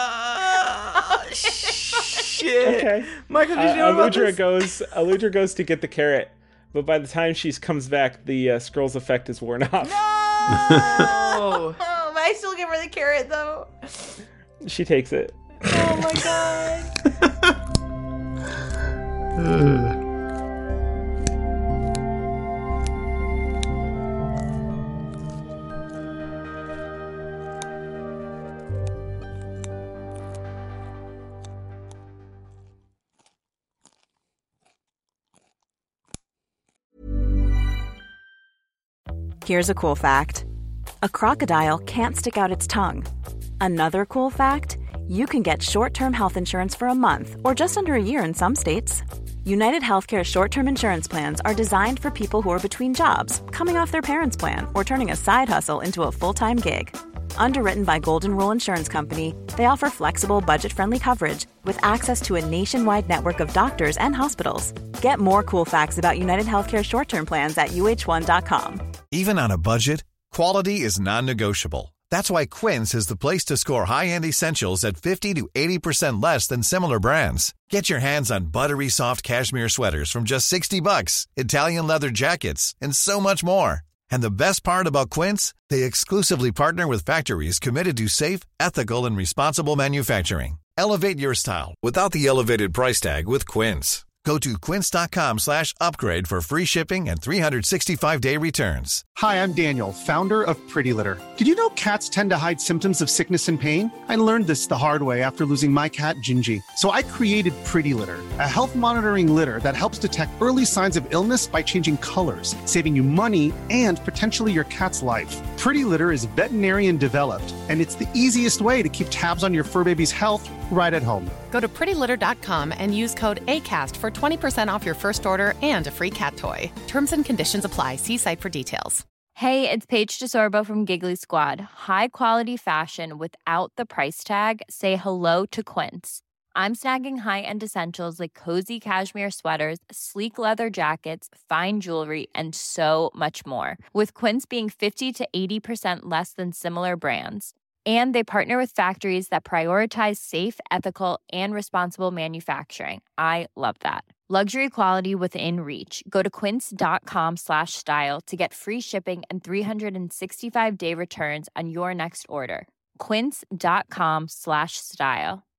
Shit. Okay. Michael, did you know about this? Eludra goes to get the carrot, but by the time she comes back, the scroll's effect is worn off. No! Oh, I still give her the carrot, though. She takes it. Oh, my God. Here's a cool fact. A crocodile can't stick out its tongue. Another cool fact, you can get short-term health insurance for a month or just under a year in some states. United Healthcare short-term insurance plans are designed for people who are between jobs, coming off their parents' plan, or turning a side hustle into a full-time gig. Underwritten by Golden Rule Insurance Company, they offer flexible, budget-friendly coverage with access to a nationwide network of doctors and hospitals. Get more cool facts about United Healthcare short-term plans at uh1.com. Even on a budget, quality is non-negotiable. That's why Quince is the place to score high-end essentials at 50 to 80% less than similar brands. Get your hands on buttery soft cashmere sweaters from just $60, Italian leather jackets, and so much more. And the best part about Quince, they exclusively partner with factories committed to safe, ethical, and responsible manufacturing. Elevate your style without the elevated price tag with Quince. Go to quince.com/upgrade for free shipping and 365-day returns. Hi, I'm Daniel, founder of Pretty Litter. Did you know cats tend to hide symptoms of sickness and pain? I learned this the hard way after losing my cat, Gingy. So I created Pretty Litter, a health monitoring litter that helps detect early signs of illness by changing colors, saving you money and potentially your cat's life. Pretty Litter is veterinarian developed, and it's the easiest way to keep tabs on your fur baby's health right at home. Go to prettylitter.com and use code ACAST for 20% off your first order and a free cat toy. Terms and conditions apply. See site for details. Hey, it's Paige DeSorbo from Giggly Squad. High quality fashion without the price tag. Say hello to Quince. I'm snagging high-end essentials like cozy cashmere sweaters, sleek leather jackets, fine jewelry, and so much more. With Quince being 50 to 80% less than similar brands. And they partner with factories that prioritize safe, ethical, and responsible manufacturing. I love that. Luxury quality within reach. Go to quince.com/style to get free shipping and 365-day returns on your next order. Quince.com/style.